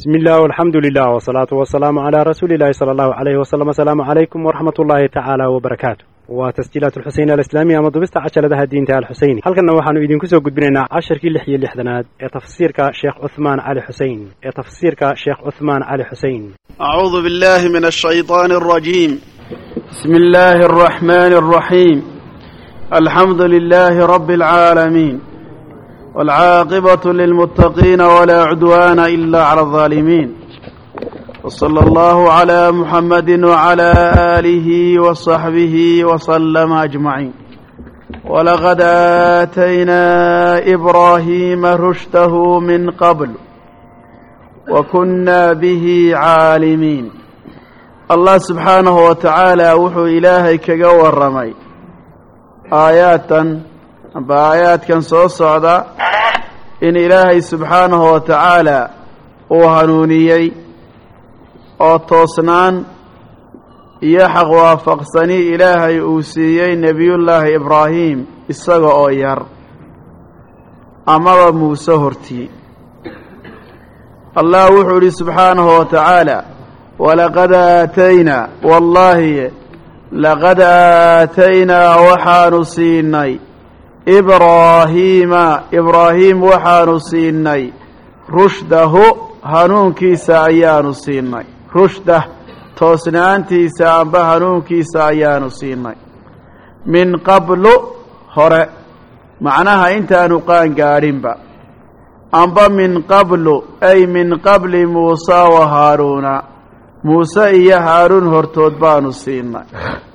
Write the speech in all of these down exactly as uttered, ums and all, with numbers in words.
بسم الله والحمد لله والصلاة والسلام على رسول الله صلى الله عليه وسلم. السلام عليكم ورحمة الله تعالى وبركاته. وتسجيلات الحسين الإسلامية مضبست عشر لها الدين تعالى الحسين. هل كنا وحنا إذن كسو قد بيننا عشر كي لحية لحدنات تفسيرك شيخ عثمان علي حسين تفسيرك شيخ عثمان علي حسين. أعوذ بالله من الشيطان الرجيم. بسم الله الرحمن الرحيم. الحمد لله رب العالمين والعاقبة للمتقين ولا عدوان إلا على الظالمين. وصلى الله على محمد وعلى آله وصحبه وسلم أجمعين. ولقد آتينا إبراهيم رشده من قبل وكنا به عالمين. الله سبحانه وتعالى وحو إلهي كجور رمي آياتا بآيات كان صوص عدا إن إلهي سبحانه وتعالى وهنونيي أو توسنان يحق وافقسني إلهي أوسيي نبي الله إبراهيم إساق أوير أمر موسى هرتي. الله وحولي سبحانه وتعالى ولقد آتينا والله لقد آتينا وحان سيني إبراهيم إبراهيم وحان سيني رشده هنون كيسا أيان سيني رشده توسنان تيسا أنبا هنون كيسا أيان سيني من قبل هرأ معناها انت نقان قارنبا أنبا من قبل أي من قبل موسى وهارون موسى إيا هارون هرتود بانو سيني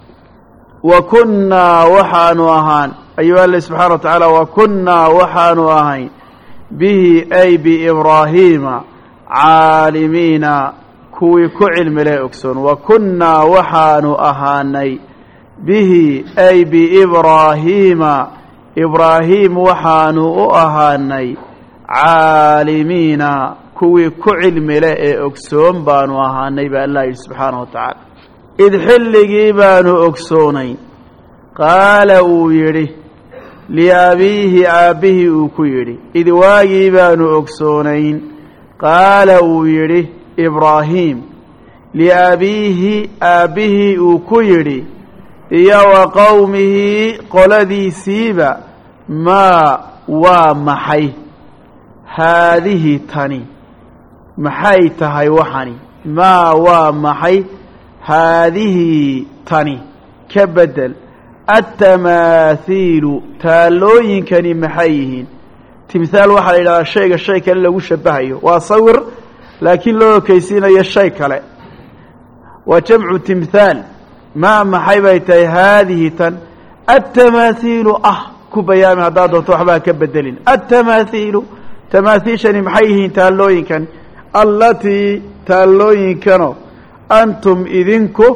وكنا وحان وهان أيها الله سبحانه وتعالى وكنا وحان وهين به أي بإبراهيم عالمين كوي كعلم لا يكسون. وكنا وحان أهاني به أي بإبراهيم إبراهيم وحان أهاني عالمين كوي كعلم لا يكسون بانو أهاني بالله سبحانه وتعالى إذ حلقي بانو أكسونين قال ويري لأبيه آبه أكيري إذ واجي بانو أكسونين قال ويري إبراهيم لأبيه آبه أكيري يا وقومه قلدي سيبا ما ومحي هذه تني محي تهي وحني ما ومحي هذه تني كبدل التماثيل تالوين كان محيهين تمثال واحد إلى الشيء الشيء كان له شبهه وصور لكن له كيسين أي الشيء كله وجمع تمثال ما محيبتي هذه تن التماثيل أه كبيان هذا وتوحبها كبدلين التماثيل تماثيل شان محيهين تالوين كان التي تالوين كانوا أنتم إذنكو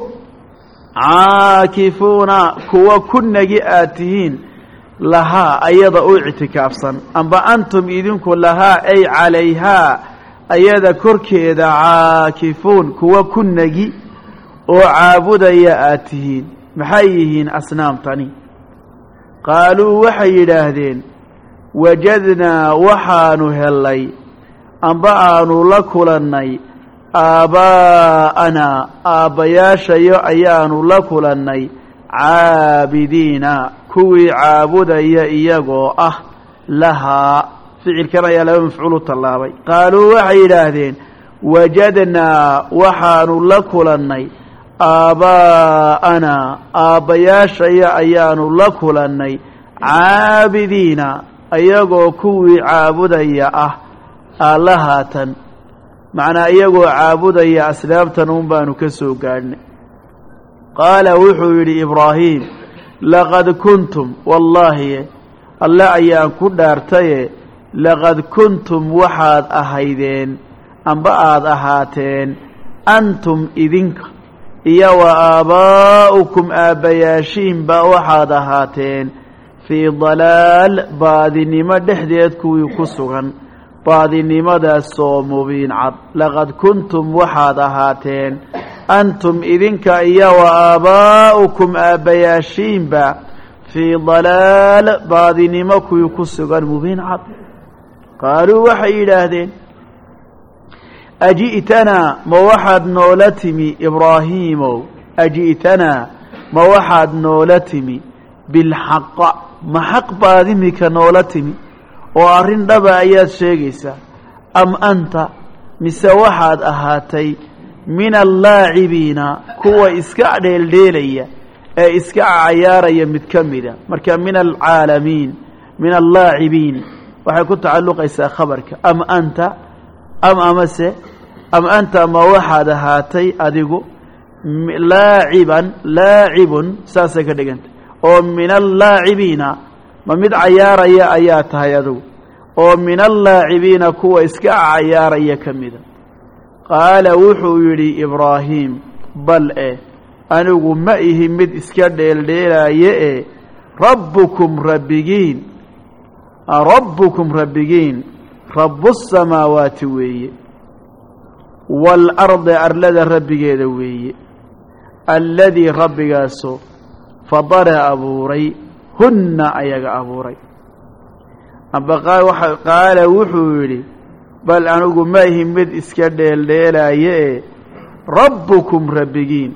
عاكفون كوا كنجي آتيين لها أيضا اعتكافا أما أنتم إذنكو لها أي عليها أيضا كركيدا عاكفون كوا كنجي وعابد يا آتيين محييين أصنام تاني. قالوا وحي لهذين وجدنا وحانو هلي أنبعانو لكلني آباءنا آبياشي أيان لكلني عابدين كوي عابدي إياغو أه لها فعل كان يلا مفعول الطلابي. قالوا وحي لهذين وجدنا وحان لكلني آباءنا آبياشي أيان لكلني عابدين إياغو كوي عابدي أه لها تن معنى إيقو عابدا يا أسلام تنوم كسو قارن. قال وحوي إبراهيم لقد كنتم والله الله أيان كدارتي لقد كنتم وحاد أهيدين أنبعاد أهاتين أنتم إذنك إيا وآباؤكم آبياشين بوحاد أهاتين في ضلال بعد نمد دحديتكو يكسوغن baadinimada soo mubiin cad. laqad kuntum waxaad ahaateen antum idinka iyo wa aabaa'ukum aabbayaashiinba fii dalaal baadinimo kuwii ku sugan mubiin cad. qaaluu waxay yidhaahdeen aji'tanaa ma waxaad noola timi ibraahiimow aji'tanaa ma waxaad noola timi bilxaqa ma xaq baad imika noola timi oo arrin dhaba ayaad sheegaysaa am anta mise waxaad ahaatay min allaacibiina kuwa iska dheeldheelaya ee iska cayaaraya mid ka mida marka min alcaalamiin min allaacibiin waxay ku tacalluqaysaa khabarka am anta am amase am anta ma waxaad ahaatay adigu laaciban laacibun saasay ka dhiganta oo min allaacibiina ma mid cayaaraya ayaa tahay adigu oo min allaacibiina kuwa iska cayaaraya ka mida qaala wuxuu yidhi ibraahiim bal e anigu ma ihi mid iska dheeldheelaaye e rabbukum rabbigiin rabbukum rabbigiin rabbusamaawaati weeye waalardi arlada rabbigeeda weeye alladii rabbigaasoo fadara abuuray hunna ayaga abuuray amba qaala wuxuu yidhi bal anigu ma ihi mid iska dheeldheelaaye e rabbukum rabbigiin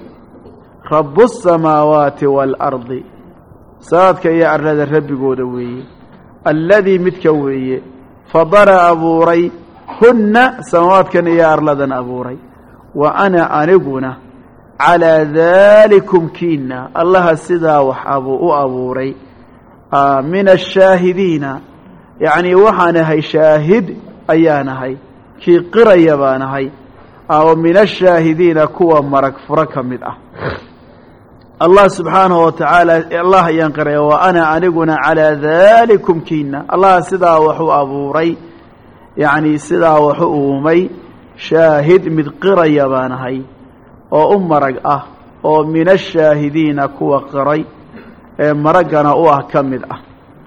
rabbusamaawaati waalardi saadka iyo arlada rabbigooda weeye alladii midka weeye fadara abuuray hunna samaawaadkan iyo arladan abuuray wa ana aniguna calaa daalikum kiina allaha sidaa wax abu u abuuray min ashaahidiina yacnii waxaan ahay shaahid ayaan ahay kii qiraya baan ahay oo min ashaahidiina kuwa marag furo ka mid ah allah subxaanahu wa tacaala allah ayaan qiraya wa ana aniguna calaa daalikum kiina allaha sidaa wax u abuuray yacnii sidaa wax u uumay shaahid mid qiraya baan ahay oo u marag ah oo min ashaahidiina kuwa qiray ee maraggana u ah ka mid ah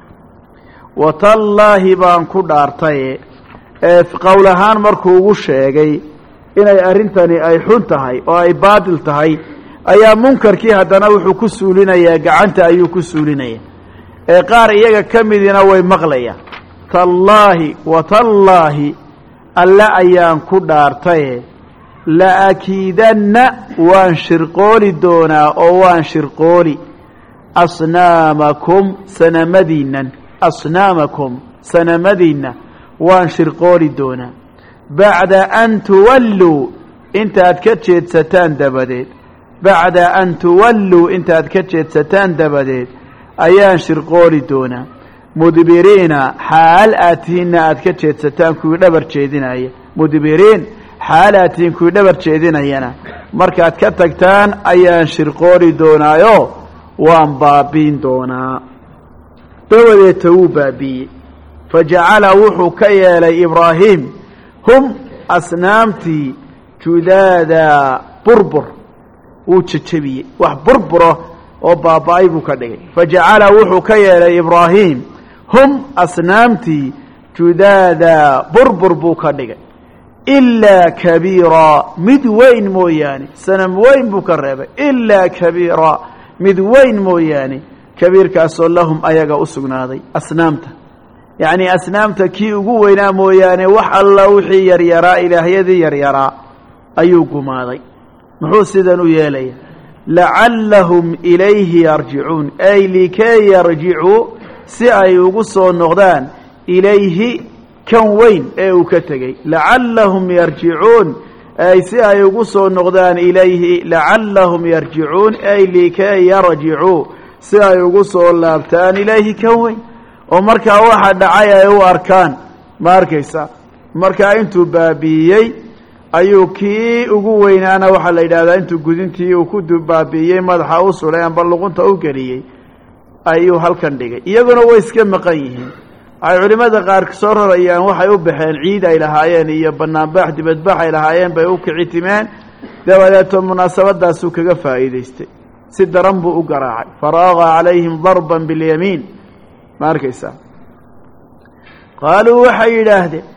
watallaahi baan ku dhaartaye ee qowl ahaan markuu ugu sheegay inay arrintani ay xun tahay oo ay baadil tahay ayaa munkarkii haddana wuxuu ku suulinayaa gacanta ayuu ku suulinaya ee qaar iyaga ka midina way maqlayaan tallaahi watallaahi alle ayaan ku dhaartaye la'akiidanna waan shirqooli doonaa oo waan shirqooli asnaamakum sanamadiinnan asnaamakum sanamadiinna waan shirqooli doonaa bacda an tuwalluu intaad ka jeedsataan dabadeed bacda an tuwalluu intaad ka jeedsataan dabadeed ayaan shirqooli doonaa mudbiriina xaal aad tihiinna aad ka jeedsataan kuwii dhabar jeedinaya mudbiriin xaal aad tihiin kuwii dhabar jeedinayana markaad ka tagtaan ayaan shirqooli doonaayo waan baabiin doonaa dabadeeta wuu baabiiyey fajacala wuxuu ka yeelay ibraahiim hum asnaamtii judaada burbur wuu jejebiyey wax burburo oo baaba-ay buu ka dhigay fajacala wuxuu ka yeelay ibraahiim hum asnaamtii judaada burbur buu ka dhigay ilaa kabiiraa mid weyn mooyaane sanam weyn buu ka reebay ilaa kabiiraa mid weyn mooyaane kabiirkaasoo lahum ayaga u sugnaaday asnaamta yacnii asnaamta kii ugu weynaa mooyaane wax alla wixii yaryaraa ilaahyadii yaryaraa ayuu gumaaday muxuu sidan u yeelaya lacallahum ilayhi yarjicuun ay likay yarjicuu si ay ugu soo noqdaan ilayhi kan weyn ee uu ka tegey lacallahum yarjicuun ay si ay ugu soo noqdaan ilayhi lacallahum yarjicuun ay likay yarjicuu si ay ugu soo laabtaan ilayhi kan weyn oo markaa waxa dhacay ay u arkaan ma arkaysa markaa intuu baabi'iyey ayuu kii ugu weynaana waxaa la yidhahdaa intuu gudintii uu ku baabi'iyey madaxa u sulay amba luqunta u geliyey ayuu halkan dhigay iyaguna way iska maqan yihiin waxay culimmada qaar soo rarayaan waxay u baxeen ciid ay lahaayeen iyo banaanbaax dibadbax ay lahaayeen bay u kici timeen dabadeeto munaasabadaasuu kaga faa'iidaystay si daran buu u garaacay faraaqa calayhim darban biاlyamiin ma arkaysaa qaaluu waxay yidhaahdeen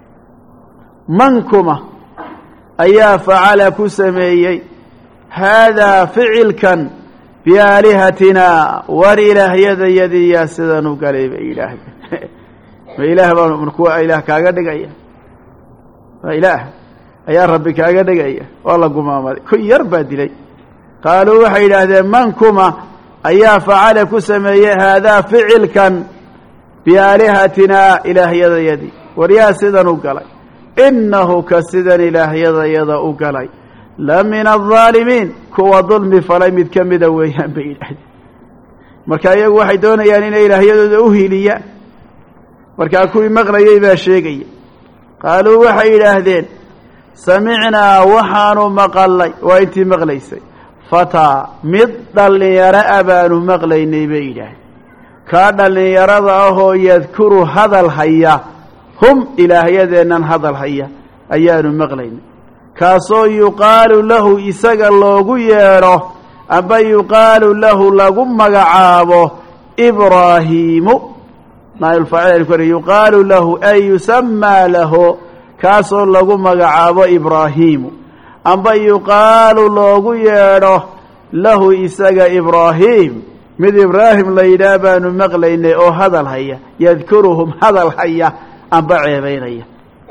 mankuma ayaa facala ku sameeyey haadaa ficilkan biaalihatinaa war ilaahyadayadii yaa sidan u galay bay yidhaahdeen ma ilaah baan kuwa ilaah kaaga dhigaya ma ilaah ayaa rabbi kaaga dhigaya waa la gumaamaday ku yar baa dilay qaaluu waxay yidhaahdeen man kuma ayaa facala ku sameeyey haadaa ficilkan biaalihatinaa ilaahyadayadii waryaa sidan u galay innahu ka sidan ilaahyadayada u galay la min aldaalimiin kuwa dulmi falay mid ka mida weeyaan bay yidhaahdeen marka iyagu waxay doonayaan inay ilaahyadooda u hiiliyaan markaa kuwii maqlayey baa sheegaya qaaluu waxay yidhaahdeen samicnaa waxaanu maqalnay waa intii maqlaysay fataa mid dhallinyaro a baanu maqlaynay bay yidhaahdeen kaa dhallinyarada ahoo yadkuru hadal haya hum ilaahyadeennan hadal haya ayaanu maqlaynay kaasoo yuqaalu lahu isaga loogu yeedho amba yuqaalu lahu lagu magacaabo ibraahiimu naayulfaacil yuqaalu lahu ay yusamaa lahu kaasoo lagu magacaabo ibraahiimu amba yuqaalu loogu yeedho lahu isaga ibraahiim mid ibraahim la yidhaah baanu maqlaynay oo hadal haya yadkuruhum hadal haya amba ceebaynaya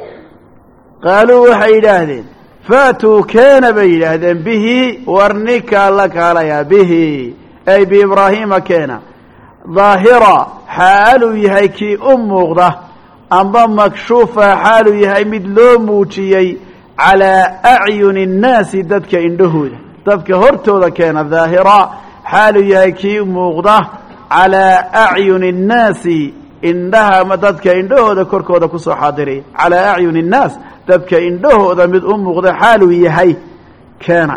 qaaluu waxay yidhaahdeen faatuu keena bay yidhaahdeen bihi warnikaa la kaalayaa bihi ay biibraahiima keena daahira xaaluu yahay kii u muuqda amba makshuufa xaaluu yahay mid loo muujiyey calaa acyuni nnaasi dadka indhahooda dadka hortooda keena daahira xaaluu yahay kii muuqda calaa acyuni nnaasi indhaha dadka indhahooda korkooda kusoo xaadiraya calaa acyuni nnaas dadka indhahooda mid u muuqda xaaluu yahay keena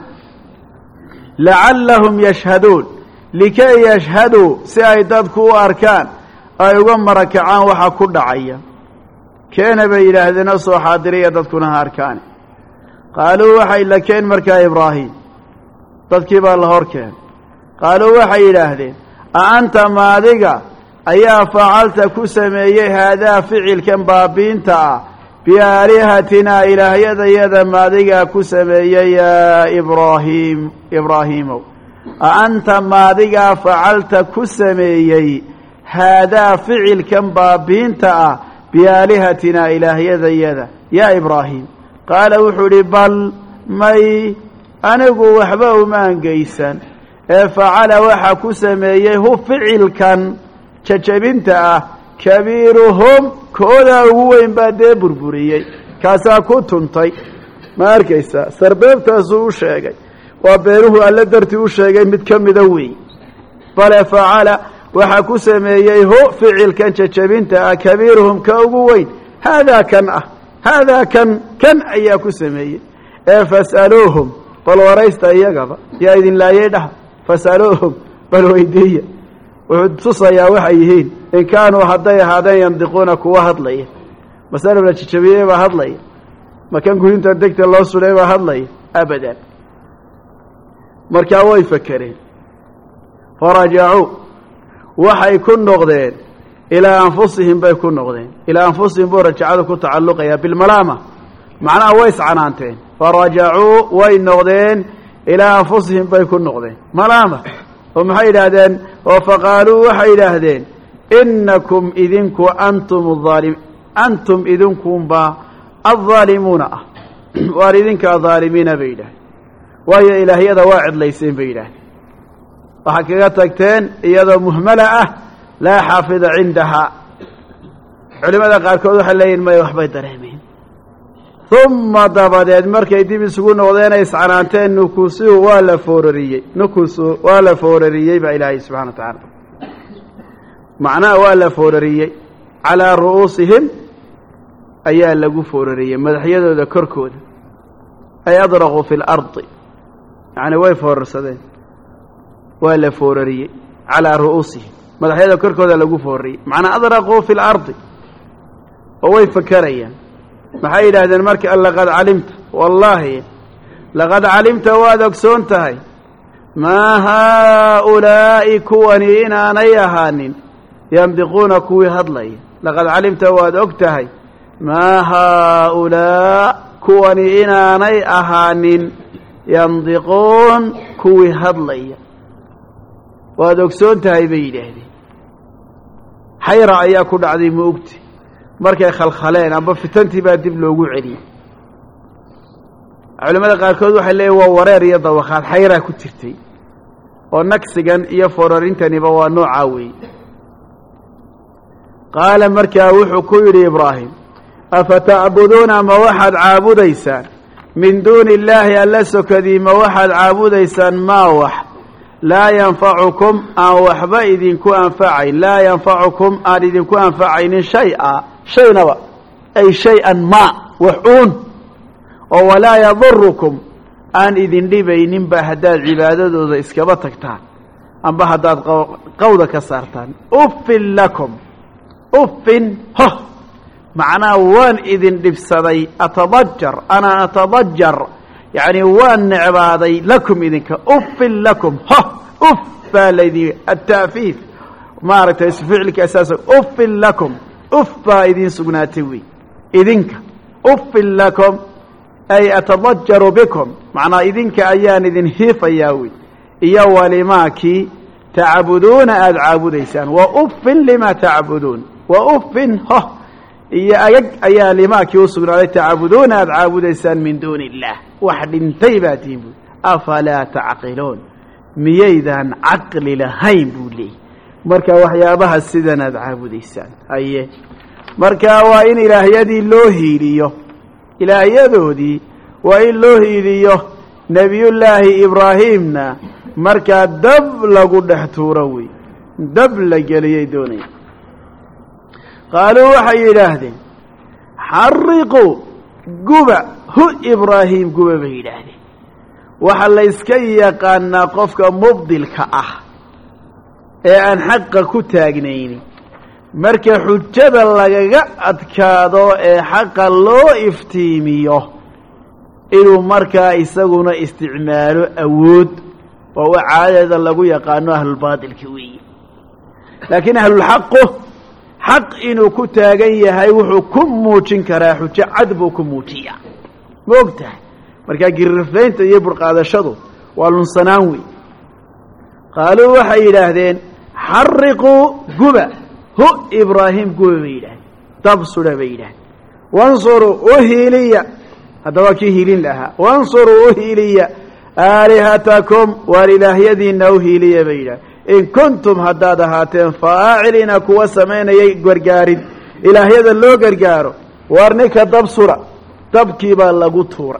lacallahum yashhaduun likay yashhaduu si ay dadku u arkaan ay uga marakacaan waxa ku dhacaya keena bay yidhaahdeen oo soo xaadiraya dadkuna ha arkaane qaaluu waxay la keen markaa ibraahim dadkii baa la hor keen qaaluu waxay yidhaahdeen a anta maadiga ayaa facalta ku sameeyey haadaa ficilkan baabiinta ah biaalihatinaa ilaahyadayada maadigaa ku sameeyey yaa ibraahiim ibraahiimow a anta maadigaa facalta ku sameeyey haadaa ficilkan baabiinta ah biaalihatinaa ilaahyadayada yaa ibraahiim qaala wuxuu idhi bal may anigu waxba umaan geysan ee facala waxa ku sameeyey hu ficilkan jajabinta ah kabiiruhum koodaa ugu weyn baa dee burburiyey kaasaa ku tuntay ma arkaysaa sarbeebtaasuu u sheegay waa beenuhu alle dartii u sheegay mid ka mida weey bale facala waxaa ku sameeyey hu ficilkan jajabinta ah kabiiruhum ka ugu weyn haadaa kan ah haadaa kan kan ayaa ku sameeyey ee fas'aluuhum bal waraysta iyagaba yaa idin laayay dhaha fas'aluuhum bal weydiiya wuxuu tusayaa waxay yihiin in kaanuu hadday ahaadeen yandiquuna kuwa hadlaya masalab la jajabiyey baa hadlaya makan gurinta degta loo sudhay baa hadlaya abadan markaa way fakereen farajacuu waxay ku noqdeen ilaa anfusihim bay ku noqdeen ilaa anfusihim buu rajacada ku tacalluqayaa bilmalaama macnaha way iscanaanteen farajacuu way noqdeen ilaa anfusihim bay ku noqdeen malaama oo maxay yidhaahdeen oo faqaaluu waxay yidhaahdeen inakum idinku antum aalim antum idinkunbaa addaalimuuna ah waar idinkaa dhaalimiina bay yidhahdeen waayo ilaahyada waa cidlayseen bay yidhahdeen waxaad kaga tagteen iyadoo muhmala ah laa xaafida cindahaa culimada qaarkood waxay leeyihin maya waxbay dareemeen uma dabadeed markay dib isugu noqdeen ay iscanaanteen nukusuhu waa la foorariyey nukusu waa la foorariyey baa ilaahay subxana wa tacaala macnaha waa la foorariyey calaa ru'uusihim ayaa lagu foorariyey madaxyadooda korkooda ay adraquu fi lardi yacni way foorarsadeen waa la foorariyey calaa ru'uusihim madaxyada korkooda lagu foorariyey macnaa adraquu fi lardi oo way fakerayaan maxay yidhaahdeen marka laqad calimta wallaahi laqad calimta waad ogsoon tahay maa haaulaa'i kuwani inaanay ahaanin yandiquuna kuwii hadlaya laqad calimta waad og tahay maa haaulaa kuwani inaanay ahaanin yandiquun kuwii hadlaya waad ogsoon tahay bay yidhaahdeen xayra ayaa ku dhacday ma ogti markay khalkhaleen amba fitantii baa dib loogu celiyey culimada qaarkood waxay leeyihin waa wareer iyo dawakhaad xayraa ku jirtay oo nagsigan iyo fororintaniba waa noocaa weeye qaala markaa wuxuu ku yidhi ibraahim afatacbuduuna ma waxaad caabudaysaan min duuni illaahi alla sokadii ma waxaad caabudaysaan maa wax laa yanfacukum aan waxba idinku anfacayn laa yanfacukum aan idinku anfacaynin shay-a shaynaba ay shay-an maa wax uun oo walaa yadurukum aan idin dhibayninba haddaad cibaadadooda iskaba tagtaan amba haddaad qawda ka saartaan uffin lakum uffin hoh macnaha waan idin dhibsaday atadajar ana atadajar yacni waan necbaaday lakum idinka uffin lakum hoh uf baa laydin ataafiif maaragtay ficilka asaasa uffin lakum uf baa idin sugnaatay wey idinka uffin lakum ay atadajaru bikum macnaa idinka ayaan idin hiifayaa wey iyo walimaakii tacbuduuna aada caabudaysaan wa uffin lima tacbuduun wa uffin hoh iyo agag ayaa limaakii u sugnaaday tacbuduuna aada caabudaysaan min duuni illaah wax dhintay baa tihin buui afalaa tacqiluun miyaydaan caqli lahayn buu leeyay marka waxyaabaha sidan aada caabudaysaan haye marka waa in ilaahyadii loo hiiliyo ilaahyadoodii waa in loo hiiliyo nebiyullaahi ibraahimna markaa dab lagu dhex tuuro wey dab la geliyay doonaya qaaluu waxay yidhaahdeen xariquu guba hu ibraahim guba bay yidhaahdeen waxa la yska yaqaanaa qofka mubdilka ah ee aan xaqa ku taagnaynin marka xujada lagaga adkaado ee xaqa loo iftiimiyo inuu markaa isaguna isticmaalo awood oo wa caadadeeda lagu yaqaano ahlulbaatilka weeye laakiin ahlulxaqu xaq inuu ku taagan yahay wuxuu ku muujin karaa xujo cad buu ku muujiyaa ma og tahay markaa girirfaynta iyo burqaadashadu waa lunsanaan wey qaaluu waxay yidhaahdeen xariquu guba hu ibraahim guba bay yidhahdeen dab sudha bay yidhahdeen wansuruu u hiiliya haddaba kii hiilin lahaa wansuruu u hiiliya aalihatakum waar ilaahyadiina u hiiliya bay yidhahdeen in kuntum haddaad ahaateen faacilina kuwa samaynayay gargaarin ilaahyada loo gargaaro waar ninka dab sura dabkii baa lagu tuura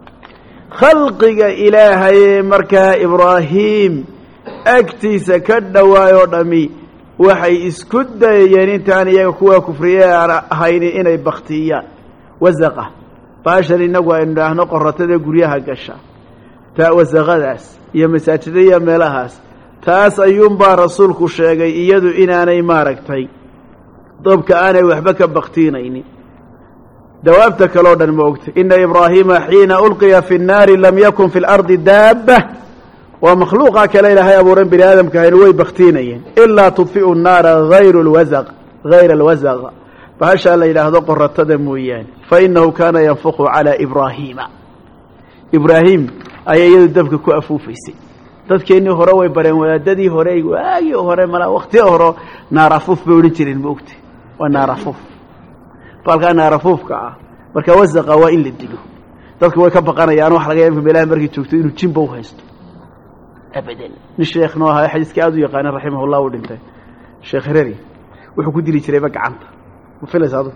khalqiga ilaahayee markaa ibraahim agtiisa ka dhowaayoo dhammi waxay isku dayayeen intaan iyaga kuwa kufriye aan ahayni inay baktiyaan wasaqa baashan inagu aynu idhaahno qoratada guryaha gasha taa wasaqadaas iyo masaajida iyo meelahaas taas ayuunbaa rasuulku sheegay iyadu inaanay maaragtay dabka aanay waxba ka baktiinaynin dawaabta kaleo dhan ma ogtay ina ibraahiima xiina ulqiya fi nnaari lam yakun fi lardi daaba waa makhluuqa kale ilaahay abuuran bini aadamka ahayna way baktiinayeen ilaa tudfiu nnaara hayru lwasaq hayra alwasaq bahashaa la yidhaahdo qoratada mooyaane fainahu kaana yanfuqu calaa ibraahiima ibraahim ayaa iyadu dabka ku afuufaysay dadkeennii hore way bareen wadaadadii hore waagii hore mala waktiya horo naarafuuf bay odhan jireen ma ogtay waa naarafuuf baalkaa naarafuufka ah marka wasaqa waa in la dilo dadku way ka baqanayaan wax laga yaaba meelaha markay joogto inuu jimba u haysto abadan nin sheekh noo ahaa xadiiska aada u yaqaana raximahullah uu dhintay sheekh hereri wuxuu ku dili jirayba gacanta ma filaysa adu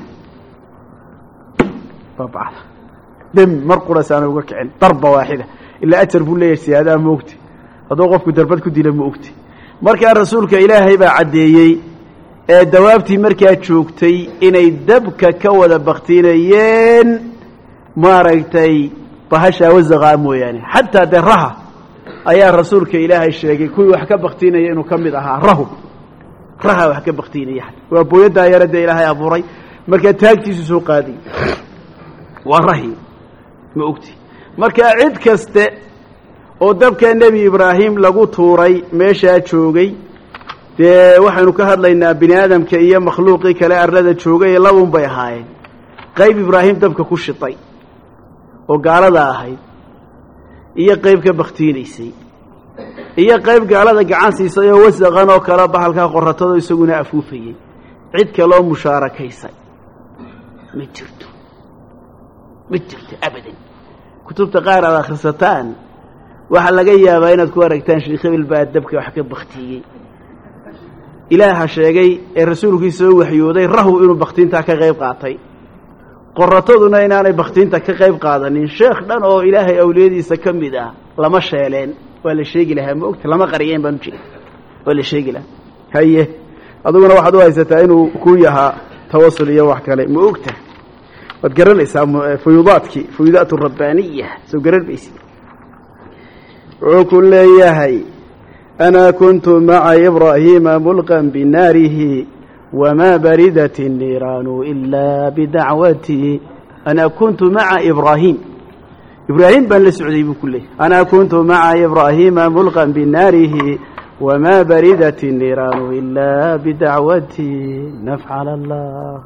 babacda dam mar qurasaana uga kicin darba waaxida ilaa ajar buu leeyahay siyaadaha ma ogti hadduu qofku darbad ku dila ma ogti markaa rasuulka ilaahay baa caddeeyey ee dawaabtii markaa joogtay inay dabka ka wada baktiinayeen maaragtay bahashaa wasaqaa mooyaane xataa dee raha ayaa rasuulka ilaahay sheegay kuwii wax ka baktiinaya inuu ka mid ahaa rahu raha wax ka baktiinaya waa booyaddaa yare dee ilaahay abuuray markaa taagtiisu soo qaaday waa rahi ma ogti markaa cid kaste oo dabka nebi ibraahim lagu tuuray meeshaa joogay dee waxaynu ka hadlaynaa bini aadamka iyo makhluuqii kale arlada joogay ee labun bay ahaayeen qayb ibraahim dabka ku shitay oo gaalada ahayd iyo qayb ka baktiinaysay iyo qayb gaalada gacan siisay oo wasaqan oo kale bahalkaa qoratado isaguna afuufayey cid kaloo mushaarakaysay ma jirto ma jirto abadan kutubta qaar aad akhrisataan waxa laga yaabaa inaad ku aragtaan sheekh hebel baa dabka wax ka baktiyey ilaaha sheegay ee rasuulkiisa soo waxyooday rahu inuu baktiinta ka qayb qaatay qorataduna inaanay baktiinta ka qayb qaadanin sheekh dhan oo ilaahay awliyadiisa ka mid ah lama sheeleen waa la sheegi lahaa ma ogta lama qariyeen baan jiray waa la sheegi lahaa haye aduguna waxaad u haysataa inuu ku yahaa tawasul iyo wax kale ma ogta wad garanaysaa fuyuudaadkii fuyuudaatu rabbaaniya soo garanaysid wuxuu ku leeyahay أنا كنت مع إبراهيم ملقا بناره وما بردت النيران إلا بدعوتي أنا كنت مع إبراهيم إبراهيم بن السعودي بكله أنا كنت مع إبراهيم ملقا بناره وما بردت النيران إلا بدعوتي نفعل الله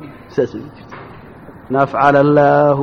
نفعل الله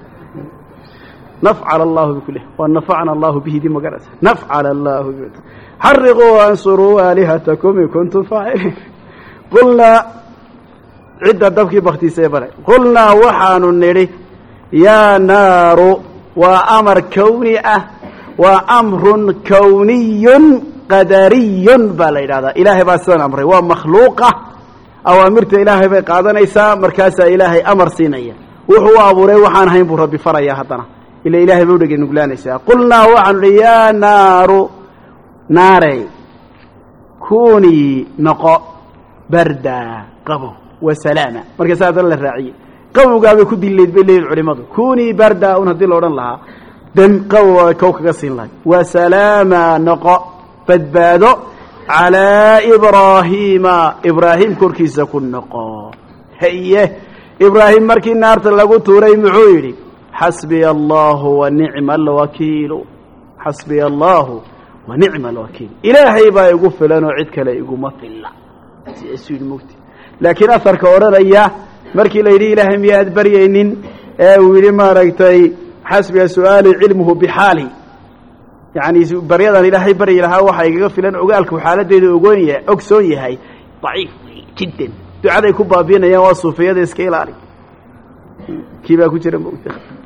نفعل الله بكله ونفعنا الله به دي مقرأة نفعل الله به حرقوا وانصروا آلهتكم إن كنتم فاعلين قلنا عدة دفك بختي سيبري قلنا وحان النري يا نار وأمر كوني أه وأمر كوني قدري بالإله هذا إلهي باسان أمري ومخلوقة أو أمرت إلهي بقادنا إساء مركاسة إلهي أمر سينية وهو أبوري وحان هين بربي فريا هدنا إلى إلهي بودك نقلان إساء قلنا وحان يا نار ناري كوني نقا بردا قبو وسلامة مركز هذا الراعي قبو قابل كدي الليل بالليل العلماء كوني بردا ونهدي الأوران لها دم قوة كوكا قصين لها وسلامة نقا فدبادو على إبراهيم إبراهيم كوركيزا كن نقا هيه إبراهيم مركي النار تلقو توري معويري حسبي الله ونعم الوكيل حسبي الله ونعم الوكيل إلهي با يقول لنا عدك لا يقول مطل سيأسوي الموت لكن أثر كورنا إياه مركي ليلي إلهي مياد بريين ويلي ما رأيتي حسب سؤالي علمه بحالي يعني بريضا إلهي بري لها وحا يقول لنا عقالك وحالة دي أقوني أكسوني هاي ضعيف جدا دعاء يكون بابينا يا واصف في يد إسكيلاري كيف أكون ترى موت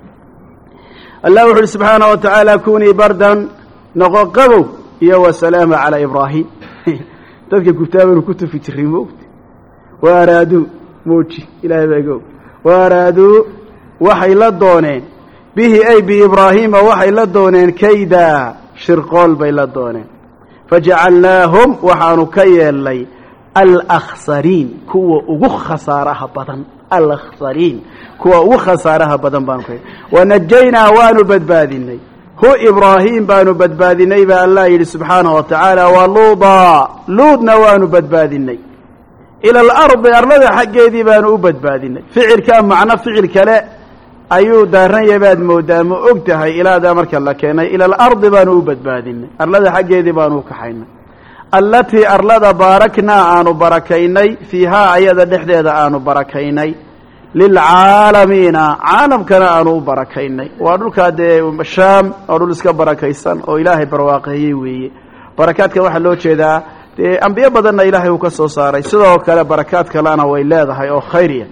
الله سبحانه وتعالى كوني بردا نقاقبوا يا وسلام على إبراهيم تذكر كتابا وكتب في تريموت وأرادوا موتي إلهي بيقول وأرادوا وحي للدونين به أي بإبراهيم وحي للدونين كيدا شرقال بي للدونين فجعلناهم وحانوا كي اللي الأخسرين كوا أغخ خسارها بدن الأخسرين كوا أغخ خسارها بدن بانكوين ونجينا وانو بدباديني هو إبراهيم بانو بدباديني با الله يلي سبحانه وتعالى ولوضا لودنا وانو بدباديني إلى الأرض أرلد حقيدي بانو بدباديني فعل كان معنا فعل كلا أيو دارن يباد مودام أقتها إلى دامرك الله كينا إلى الأرض بانو بدباديني أرلد حقيدي بانو كحينا التي أرلد باركنا آنو بركيني فيها عيادة دحديدة آنو بركيني للعالمين عالم كان أنو بركيني وأنوك هذا الشام أنو لسك بركيسان أو إلهي برواقعي وي بركات كواحد لو كذا أنبياء بدنا إلهي وكسو صاري سيدا وكلا بركات كلانا وإلا هاي أو خيرية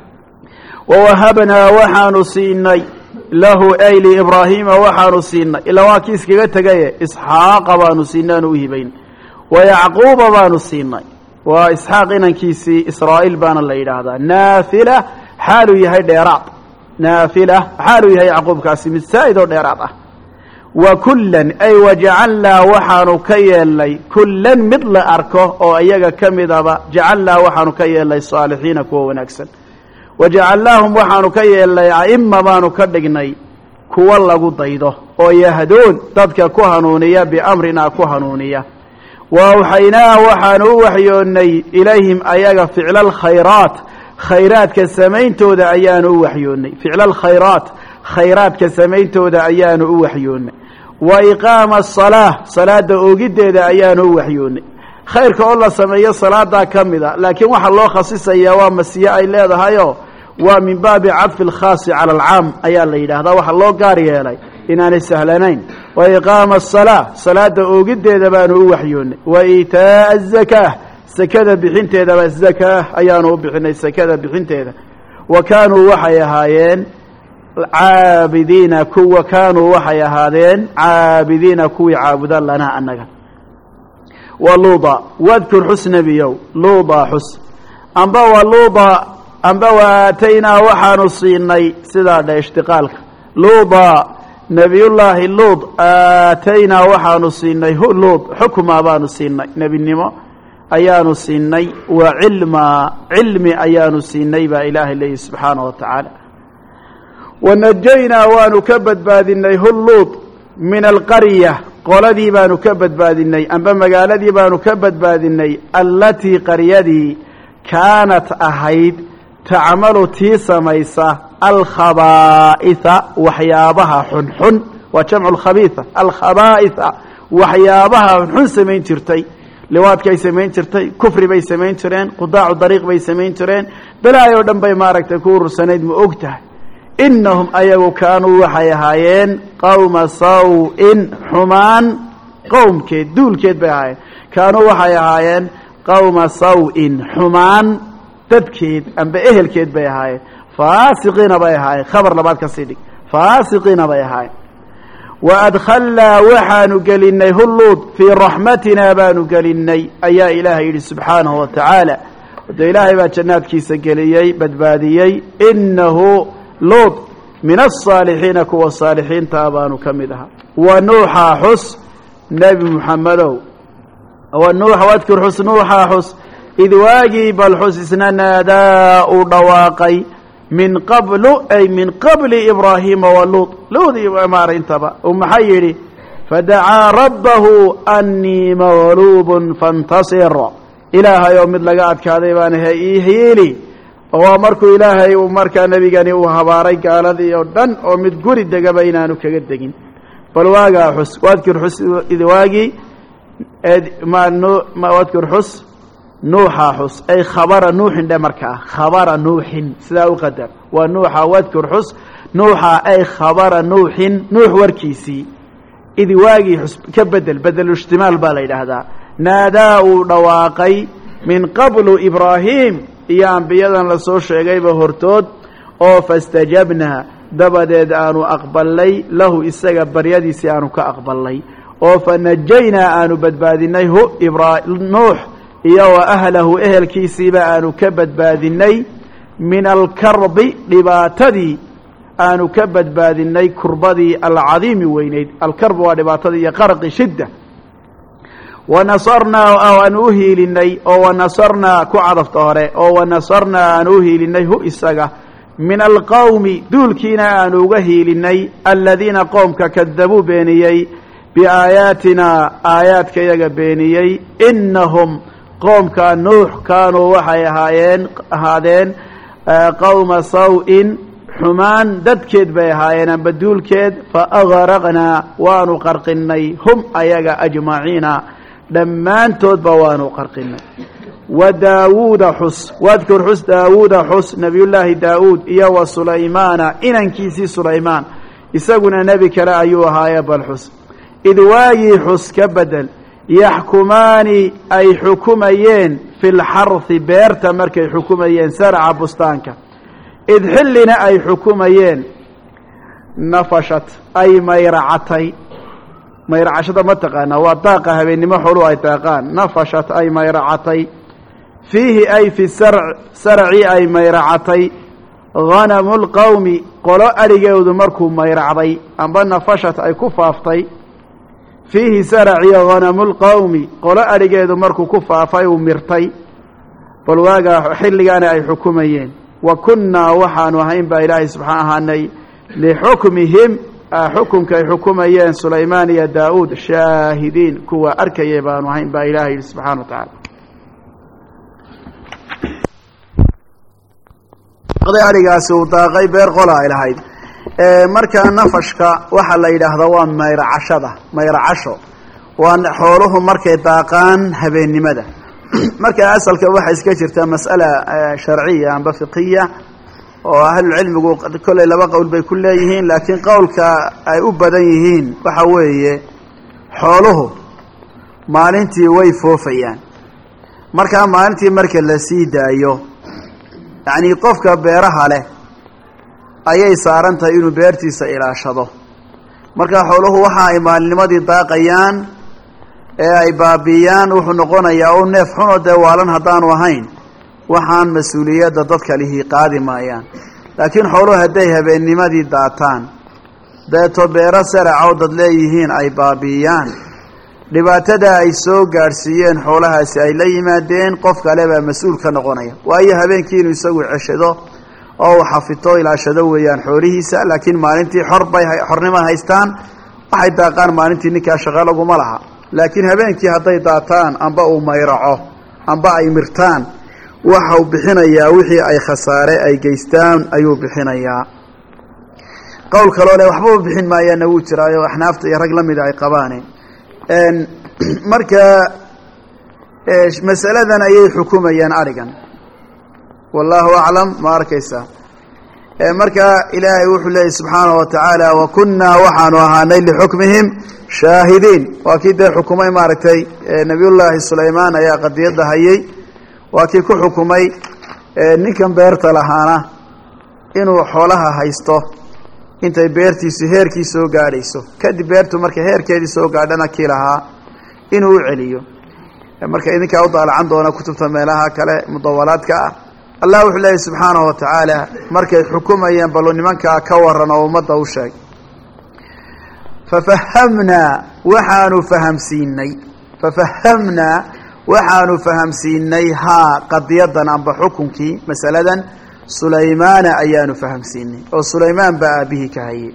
ووهبنا وحانو سيني له أي لإبراهيم وحانو سيني إلا واكيس كيغتا جاية إسحاق بانو سينان وهبين ويعقوب بانو سيني وإسحاق إنكيسي إسرائيل بان الله إلى هذا نافلة حالو يهي ديرات نافلة حالو يهي يعقوب كاسم السائد وديراته وكلا أي وجعلنا وحانو كيالي كلا مثل أركه أو أيها كمذا جعلنا وحانو كيالي الصالحين كوا ونكسن وجعلناهم وحانو كيالي أئمة بانو كدقني كوا الله قضيده أو يهدون تذكى كهنونية بأمرنا كهنونية وأوحينا وحانو وحيوني إليهم أيها فعل الخيرات خيرات كسمين تودا أيانو وحيوني فعل الخيرات خيرات كسمين تودا أيانو وحيوني وإقام الصلاة صلاة أوجد دا أيانو وحيوني خير كأولى سمية صلاة دا كمدا لكن وحا الله خصيص أيوام السياء إلا هذا هايو ومن باب عطف الخاص على العام أيان ليلة هذا وحا الله قاري يلي إنان السهلانين وإقام الصلاة صلاة أوجد دا بانو وحيوني وإيتاء الزكاة سكذا بحنت هذا الزكاة أيانو بحني سكذا بحنت هذا وكانوا وحي هايين caabidiina kuwa kaanuu waxay ahaadeen caabidiina kuwii caabuda lanaa annaga wa luuda wadkur xus nebiyow luuda xus amba wa luuda amba waataynaa waxaanu siinay sidaa dhe ishtiqaalka luuda nebiyullaahi luud aataynaa waxaanu siinay hu luud xukmaa baanu siinay nebinimo ayaanu siinay wa cilmaa cilmi ayaanu siinay baa ilaahay leeyihi subxaanahu wa tacaala wanajaynaa waanu ka badbaadinay hu luud min alqarya qoladii baanu ka badbaadinay amba magaaladii baanu ka badbaadinay allatii qaryadii kaanat ahayd tacmalu tii samaysa alkhabaa'itha waxyaabaha xunxun waa jamcu lkhabiitha alkhabaa'itha waxyaabaha xunxun samayn jirtay liwaadkay samayn jirtay kufri bay samayn jireen qudaacu dariiq bay samayn jireen balaayoo dhan bay maaragtay ku urursanayd ma og tahay inahum ayagu kaanuu waxay ahaayeen qawma saw-in xumaan qowmkeed duulkeed bay ahaayeen kaanuu waxay ahaayeen qawma saw-in xumaan dadkeed amba ehelkeed bay ahaayeen faasiqiina bay ahaayeen khabar labaad ka sii dhig faasiqiina bay ahaayeen wa adkhalnaa waxaanu gelinay hu luud fii raxmatinaa baanu gelinay ayaa ilaahay yidhi subxaanahu wa tacaala de ilaahay baa jannaadkiisa geliyey badbaadiyey inahu luud min asaalixiina kuwa saalixiintaa baanu ka mid ahaa wa nuuxaa xus nebi muxamedow wa nuuxa wadkur xus nuuxaa xus id waagii bal xus isna naadaa uu dhawaaqay min qablu ay min qabli ibraahiima wa luud luud maara intaba u maxay yidhi fadacaa rabbahu annii magluubun fantasir ilaahay oo mid laga adkaaday baan he ii hiili waa markuu ilaahay uu markaa nebigani uu habaaray gaaladii oo dhan oo mid guri degaba inaanu kaga degin bal waagaa xus wadkur xus id waagii wadkur xus nuuxa xus ay khabara nuuxin dhe markaa khabara nuuxin sidaa u qadar waa nuuxa wadkur xus nuuxa ay khabara nuuxin nuux warkiisii idi waagii xus ka bedel bedeluishtimaal baa la yidhaahdaa naadaa uu dhawaaqay min qablu ibraahim iyo ambiyadan lasoo sheegayba hortood oo fastajabnaa dabadeed aanu aqbalnay lahu isaga baryadiisii aanu ka aqbalnay oo fanajaynaa aanu badbaadinay hu nuux iyo wa ahlahu ehelkiisiiba aanu ka badbaadinay min alkarbi dhibaatadii aanu ka badbaadinay kurbadii alcadiimi weyneyd alkarb waa dhibaatadii iyo qarqi shidda wanasarnaa aanu u hiilinay oo wanasarnaa ku cadafta hore oo wanasarnaa aanu u hiilinay hu isaga min alqowmi duulkiina aanu uga hiilinay aladiina qoomka kadabuu beeniyey biaayaatinaa aayaadka iyaga beeniyey inahum qoomka nuux kaanuu waxay ahaayeen ahaadeen qowma saw-in xumaan dadkeed bay ahaayeen amba duulkeed faagraqnaa waanu qarqinay hum ayaga ajmaciina dhammaantoodba waanu qarqinay wa daawuuda xus wadkur xus daawuuda xus nebiyullaahi daawuud iyo wa sulaymaana inankiisii sulaymaan isaguna nebi kale ayuu ahaaye bal xus id waagii xus ka bedel yaxkumaani ay xukumayeen fi lxarhi beerta markay xukumayeen saraca bustaanka id xillina ay xukumayeen nafashat ay mayracatay mayracashada ma taqaanaa waa daaqa habeennimo xolu ay daaqaan nafashat ay mayracatay fiihi ay fi sarc saracii ay mayracatay hanamu lqowmi qolo adhigeedu markuu mayracday amba nafashat ay ku faaftay fiihi saraciyo hanamu lqowmi qolo adhigeedu markuu ku faafay uu mirtay bal waagaa xilligaana ay xukumayeen wa kunnaa waxaanu ahayn baa ilaahay subxaan ahaanay lixukmihim xukunkay xukumayeen sulaymaan iyo daa'uud shaahidiin kuwa arkayay baanu ahayn baa ilahay yidhi subxana wa tacaala adhigaasi uu daaqay beer qola ay lahayd markaa nafashka waxaa la yidhaahdaa waa mayracashada mayracasho waa xooluhu markay daaqaan habeennimada markaa asalka waxaa iska jirta mas'ala sharciya amba fiqiya oo ahlulcilmigu kolley laba qowl bay ku leeyihiin laakiin qowlka ay u badan yihiin waxa weeye xooluhu maalintii way foofayaan markaa maalintii marka la sii daayo yacnii qofka beeraha leh ayay saaran tahay inuu beertiisa ilaashado marka xooluhu waxa ay maalinimadii daaqayaan ee ay baabiyaan wuxuu noqonayaa oo neef xun oo dawaalan haddaanu ahayn waxaan mas-uuliyadda dadka lihi qaadi maayaan laakiin xooluhu hadday habeennimadii daataan deeto beero saraca oo dad leeyihiin ay baabiyaan dhibaatada ay soo gaadhsiiyeen xoolahaasi ay la yimaadeen qof kale baa mas-uul ka noqonaya waayo habeenkii inuu isagu ceshado oo uu xafito ilaashado weeyaan xoolihiisa laakiin maalintii xor bay xornimo haystaan waxay daaqaan maalintii ninkaa shaqo laguma laha laakiin habeenkii hadday daataan amba uu mayraco amba ay mirtaan waxa uu bixinayaa wixii ay khasaare ay geystaan ayuu bixinayaa qowl kaloo leh waxba u bixin maayaana wuu jiraayo axnaafta iyo rag la mida ay qabaane marka masaladan ayay xukumayaan arigan wallahu aclam ma arkaysa marka ilaahay wuxuu leeyahy subxaanahu watacaala wa kunnaa waxaanu ahaanay lixukmihim shaahidiin waa kii dee xukumay maaragtay nabiyullaahi sulaymaan ayaa qadiyadda hayay waa kii ku xukumay ninkan beerta lahaana inuu xoolaha haysto intay beertiisu heerkii soo gaadhayso kadib beertu markay heerkeedii soo gaadhana kii lahaa inuu u celiyo marka idinkaa u daalacan doona kutubta meelaha kale mudawalaadka ah allah wuxuu leeyahy subxaanahu watacaala markay xukumayeen ballo nimankaa ka waran oo ummadda u sheeg fafahamnaa waxaanu fahamsiinay fafahamnaa waxaanu fahamsiinay haa qadiyadan amba xukunkii masaladan sulaymaana ayaanu fahamsiinay oo sulaymaan baa aabihii ka hayay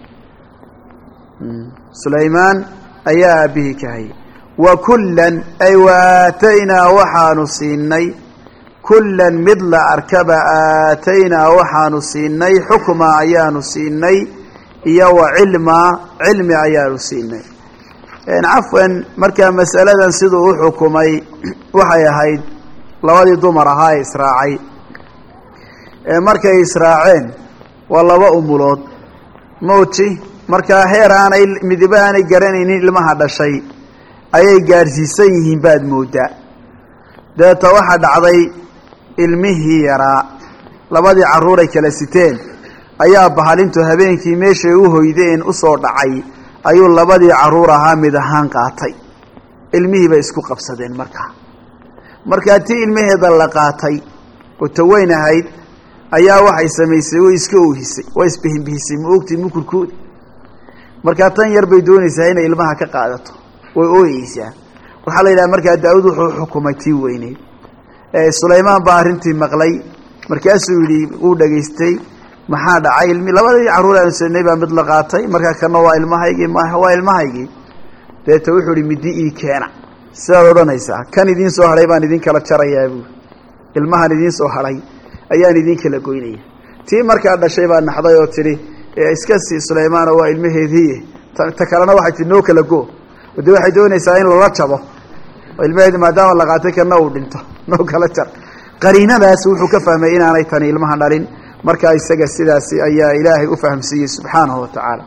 sulaymaan ayaa aabihii ka hayay wa kullan ay waataynaa waxaanu siinay kullan mid la arkaba aataynaa waxaanu siinay xukma ayaanu siinay iyo wa cilmaa cilmi ayaanu siinay cafwan markaa masaladan siduu u xukumay waxay ahayd labadii dumar ahaa ee israacay markay israaceen waa laba umulood mawti markaa heer aanay midiba aanay garanaynin ilmaha dhashay ayay gaadhsiisan yihiin baad moodaa deeta waxaa dhacday ilmihii yaraa labadii carruuray kala siteen ayaa bahalintu habeenkii meeshay u hoydeen u soo dhacay ayuu labadii carruur ahaa mid ahaan qaatay ilmihii bay isku qabsadeen markaa markaa tii ilmaheeda la qaatay oo taweyn ahayd ayaa waxay samaysay way iska oohisay way isbihinbihisay ma ogtay mukurkoodi markaa tan yar bay doonaysaa inay ilmaha ka qaadato way ooyeysaa waxaa la yidhaha markaa daawud wuxuu xukumay tii weyneyd sulaymaan baa arrintii maqlay markaasuu yidhi uu dhegaystay maxaa dhacay ilmi labadii carruur aanu sanay baa mid la qaatay markaa kana waa ilmahaygii maaha waa ilmahaygii deeta wuxuu ihi midi ii keena sidaad odhanaysaa kan idiin soo hadhay baan idin kala jarayaa buuri ilmahan idiin soo hadhay ayaan idin kala goynaya tii markaa dhashay baa naxday oo tidhi iska sii sulaymaano waa ilmaheedii ta kalena waxay tii noo kala go de waxay doonaysaa in lala jabo oo ilmaheedi maadaama la qaatay kana uu dhinto noo kala jar qariinadaas wuxuu ka fahmay inaanay tani ilmaha dhalin markaa isaga sidaasi ayaa ilaahay u fahamsiiyey subxaanahu watacaala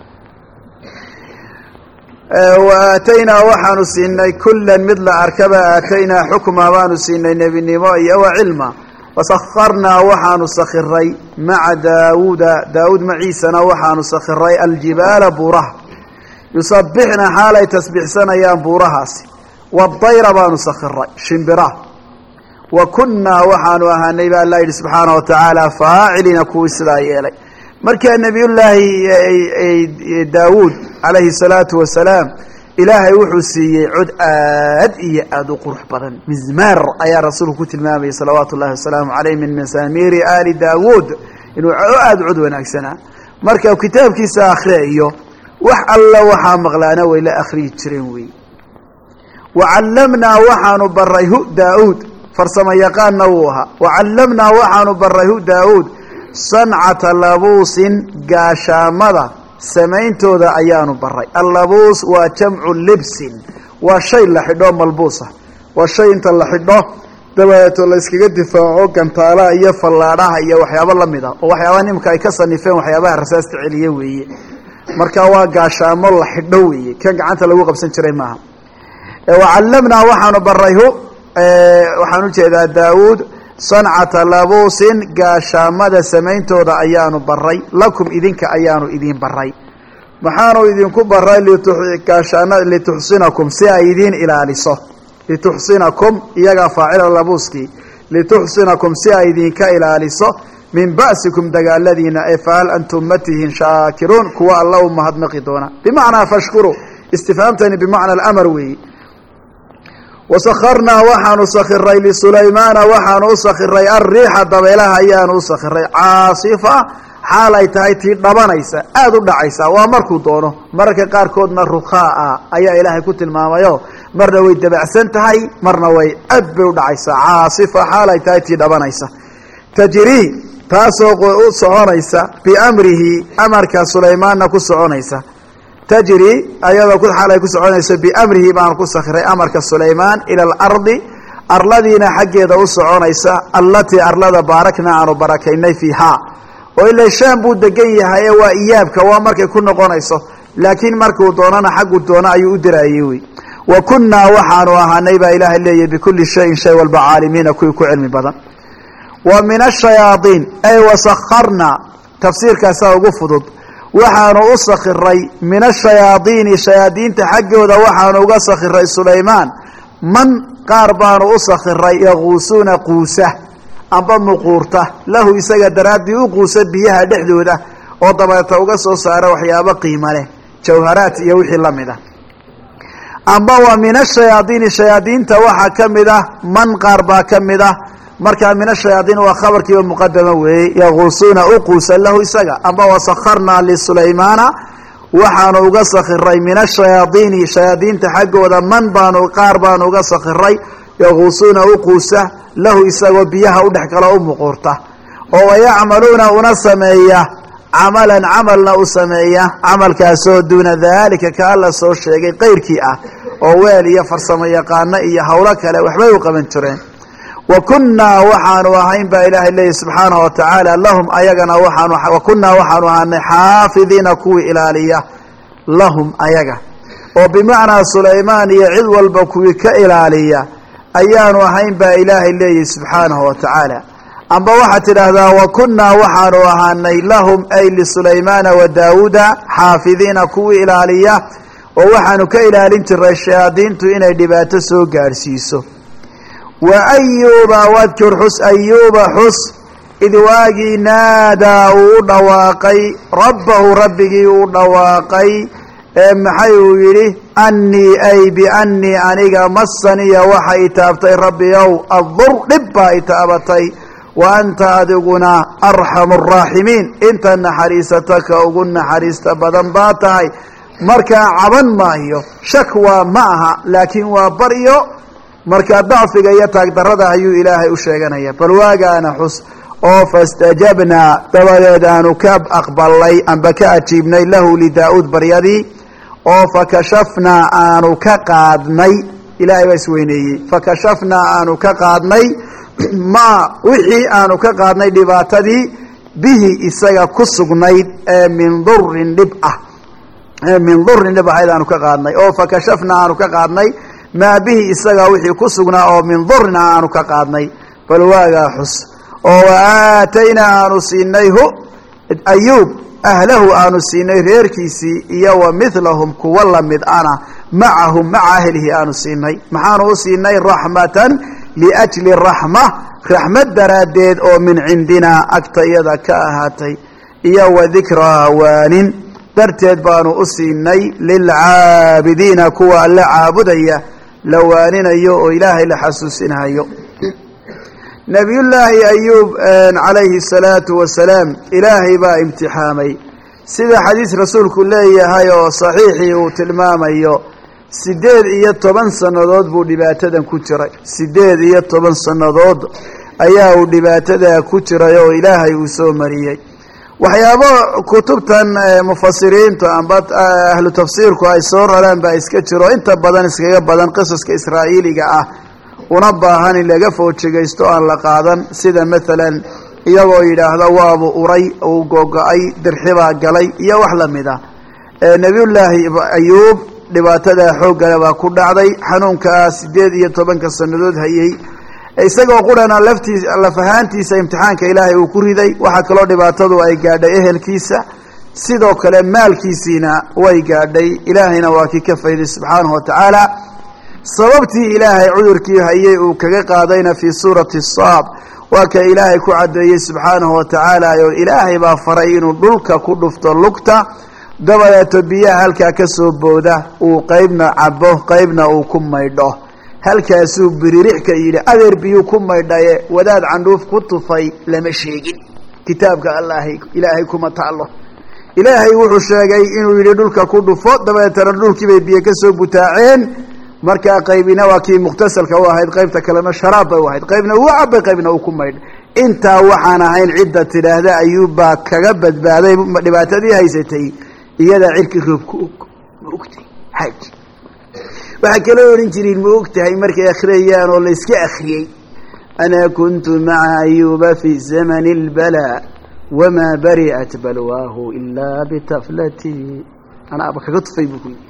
waataynaa waxaanu siinay kullan mid la arkaba aataynaa xukma baanu siinay nebinimo iyo wa cilma wasaharnaa waxaanu sakhiray maca daawuuda daawuud maciisana waxaanu sakhiray aljibaala buuraha yusabixna xaalay tasbiixsanayaan buurahaasi wadayra baanu sakhiray shimbiraha wa kunnaa waxaanu ahaanay baa alla yidhi subxaana wa tacaala faacilina kuwii sidaa yeelay markaa nebiyullaahi daawuud calayhi salaatu wasalaam ilaahay wuxuu siiyey cod aad iyo aada u qurux badan mizmaar ayaa rasuulku ku tilmaamayay salawaatu ullahi wasalaamu caleyh min masaamiiri aali daawuud inuu aada cod wanaagsanaa marka kitaabkiisa akhriyayo wax alla waxaa maqlaana way la akhriyi jireen wey wacallamnaa waxaanu baray hu daauud farsamo yaqaanna wuu ahaa wacallamnaa waxaanu baray hu daauud sancata labuusin gaashaamada samayntooda ayaanu baray allabuus waa jamcu libsin waa shay la xidho malbuusa waa shay inta la xidho dabadeeto la iskaga difaaco gantaalaha iyo fallaadhaha iyo waxyaabo la mid a oo waxyaabaha nimka ay ka sanifeen waxyaabaha rasaasta celiye weeye marka waa gaashaamo la xidho weeye kan gacanta lagu qabsan jiray maaha wacallamnaa waxaanu barayhu waxaan ujeedaa daawuud sancata labuusin gaashaamada samayntoda ayaanu baray lakum idinka ayaanu idin baray maxaanu idinku baray gaashaana lituxsinakum si ay idin ilaaliso lituxsinakum iyaga faacila labuuski lituxsinakum si ay idinka ilaaliso min ba'sikum dagaaladiina ee faal antum matihin shaakiruun kuwa alla u mahadnaqi doona bimacnaa fashkuru istifhaamtani bimacna alamr weeyi wasakharnaa waxaanu sakhiray lisulaymaana waxaanu u sakhiray alriixa dabeelaha ayaanu u sakhiray caasifa xaal ay tahay tii dhabanaysa aada u dhacaysa waa markuu doono mararka qaarkoodna rukhaa ayaa ilaahay ku tilmaamayo marna way dabacsan tahay marna way aad bay u dhacaysaa caasifa xaal ay tahay tii dhabanaysa tajrii taasoo u soconaysa biamrihi amarka sulaymaanna ku soconaysa tajri ayadoo ku xalay ku soconayso biamrihi baan ku sakhiray amarka sulaymaan ila alardi arladiina xaggeeda u soconaysa allatii arlada baarakna aanu barakaynay fiihaa oo ilaa shaam buu degan yahay waa iyaabka waa markay ku noqonayso laakiin markuu doonana xaggu doono ayuu u diraayay wey wa kunnaa waxaanu ahaanay baa ilaahay leeyahay bikulli shayin shay walba caalimiina kuwii ku cilmi badan wa min ashayaaiin ay wasakharna tafsiirkaasaa ugu fudud waxaanu u sakhiray min ashayaadiini shayaadiinta xaggooda waxaanu uga sakhiray sulaymaan man qaar baanu u sakhiray yaquusuuna quusa amba muquurta lahu isaga daraaddii u quusa biyaha dhexdooda oo dabeeta uga soo saara waxyaabo qiimo leh jawharaat iyo wixii la mid ah amba waa min ashayaadiini shayaadiinta waxaa ka mid ah man qaar baa ka mid ah markaa min ashayaadiin waa khabarkiiba muqadama weeyey yaquusuuna u quusa lahu isaga amba wasakharnaa lisulaymaana waxaanu uga sakhiray min ashayaadiini shayaadiinta xaggooda man baanu qaar baanu uga sakhiray yaquusuuna u quusa lahu isagoo biyaha u dhex galo u muquurta oo wayacmaluuna una sameeya camalan camalna u sameeya camalkaasoo duuna daalika ka alla soo sheegay qayrkii ah oo weel iyo farsamo yaqaano iyo howlo kale waxbay u qaban jireen wa kunnaa waxaanu ahayn baa ilaahay leeyahy subxaanahu watacaala lahum ayagana waxaanu wa kunnaa waxaanu ahaanay xaafidiina kuwii ilaaliya lahum ayaga oo bimacnaa sulaymaan iyo cid walba kuwii ka ilaaliya ayaanu ahayn baa ilaahay leeyahy subxaanahu watacaala amba waxaad tidhaahdaa wa kunnaa waxaanu ahaanay lahum ay lisulaymaana wa daawuuda xaafidiina kuwii ilaaliya oo waxaanu ka ilaalin jiray shayaadiintu inay dhibaato soo gaadhsiiso wa ayuuba wadkur xus ayuuba xus id waagii naadaa uu u dhawaaqay rabbahu rabbigii uu dhawaaqay ee maxay uu yidhi annii ay biannii aniga masaniya waxa i taabtay rabbiyow addur dhib baa i taabatay wa anta adiguna arxamu araaximiin inta naxariisata ka ugu naxariista badan baa tahay markaa caban maayo shakwaa ma aha laakiin waa baryo markaa dacfiga iyo taagdarada ayuu ilaahay u sheeganaya bal waagaana xus oo fastajabnaa dabadeed aanu ka aqbalnay amba ka ajiibnay lahu lidaa-uud baryadii oo fakashafnaa aanu ka qaadnay ilaahay baa isweyneeyey fakashafnaa aanu ka qaadnay ma wixii aanu ka qaadnay dhibaatadii bihi isaga ku sugnayd ee min durin dhib ah ee min durin dhib ahayd aanu ka qaadnay oo fakashafnaa aanu ka qaadnay maa bihi isaga wixii ku sugnaa oo min durina aanu ka qaadnay bal waagaa xus oo wa aataynaa aanu siinay hu ayuub ahlahu aanu siinay reerkiisii iyo wa milahum kuwa lamid ana macahum maca ahlihi aanu siinay maxaanu u siinay raxmatan liajli raxma raxmad daraaddeed oo min cindinaa agtayada ka ahaatay iyo wa dikraa waanin darteed baanu u siinay lilcaabidiina kuwa alla caabudaya la waaninayo oo ilaahay la xasuusinayo nabiyullaahi ayuub calayhi salaatu wasalaam ilaahay baa imtixaamay sida xadiis rasuulku leeyahay oo saxiixii uu tilmaamayo siddeed iyo toban sannadood buu dhibaatadan ku jiray siddeed iyo toban sannadood ayaa uu dhibaatadaa ku jiray oo ilaahay uu soo mariyey waxyaabo kutubtan mufasiriinta amba ahlu tafsiirku ay soo raraan baa iska jiro inta badan iskaga badan qisaska israa'iiliga ah una baahan in laga foojigaysto aan la qaadan sida maalan iyagoo yidhaahda waabu uray uu googo-ay dirxibaa galay iyo wax lamid ah nebiyullaahi ayuub dhibaatadaa xooggale baa ku dhacday xanuunkaa siddeed iyo tobanka sannadood hayey isagoo qurana laftiisa lafahaantiisa imtixaanka ilaahay uu ku riday waxa kaloo dhibaatadu ay gaadhay ehelkiisa sidoo kale maalkiisina way gaadhay ilaahayna waa kii ka fayday subxaanahu wa tacaala sababtii ilaahay cudurkii hayay uu kaga qaadayna fii suurati saab waa ka ilaahay ku cadeeyey subxaanahu wa tacaala oo ilaahay baa faray inuu dhulka ku dhufto lugta dabadeeto biyaha halkaa ka soo booda uu qaybna cabo qaybna uu ku maydho halkaasuu biririx ka yidhi adeer biyuu ku maydhaye wadaad candhuuf ku tufay lama sheegin kitaabka allahay ilaahay kuma taalo ilaahay wuxuu sheegay inuu yidhi dhulka ku dhufo dabadeetana dhulkii bay biyo ka soo butaaceen markaa qaybina waa kii mukhtasalka u ahayd qaybta kalena sharaab bay u ahayd qaybna uu cabay qaybna uu ku maydhay intaa waxaan ahayn cidda tidhaahda ayuubbaa kaga badbaaday dhibaatadii haysatay iyadaa cirki roobku og ma ogtahay xaaji waxaa kaloo odhan jireen ma og tahay markay akhriyayaan oo la iska akhriyey ana kuntu maca ayuuba fi zamani اlbalaa wamaa bari'at balwaahu ilaa bitaflatii anaaba kaga tufay buu ku yidhi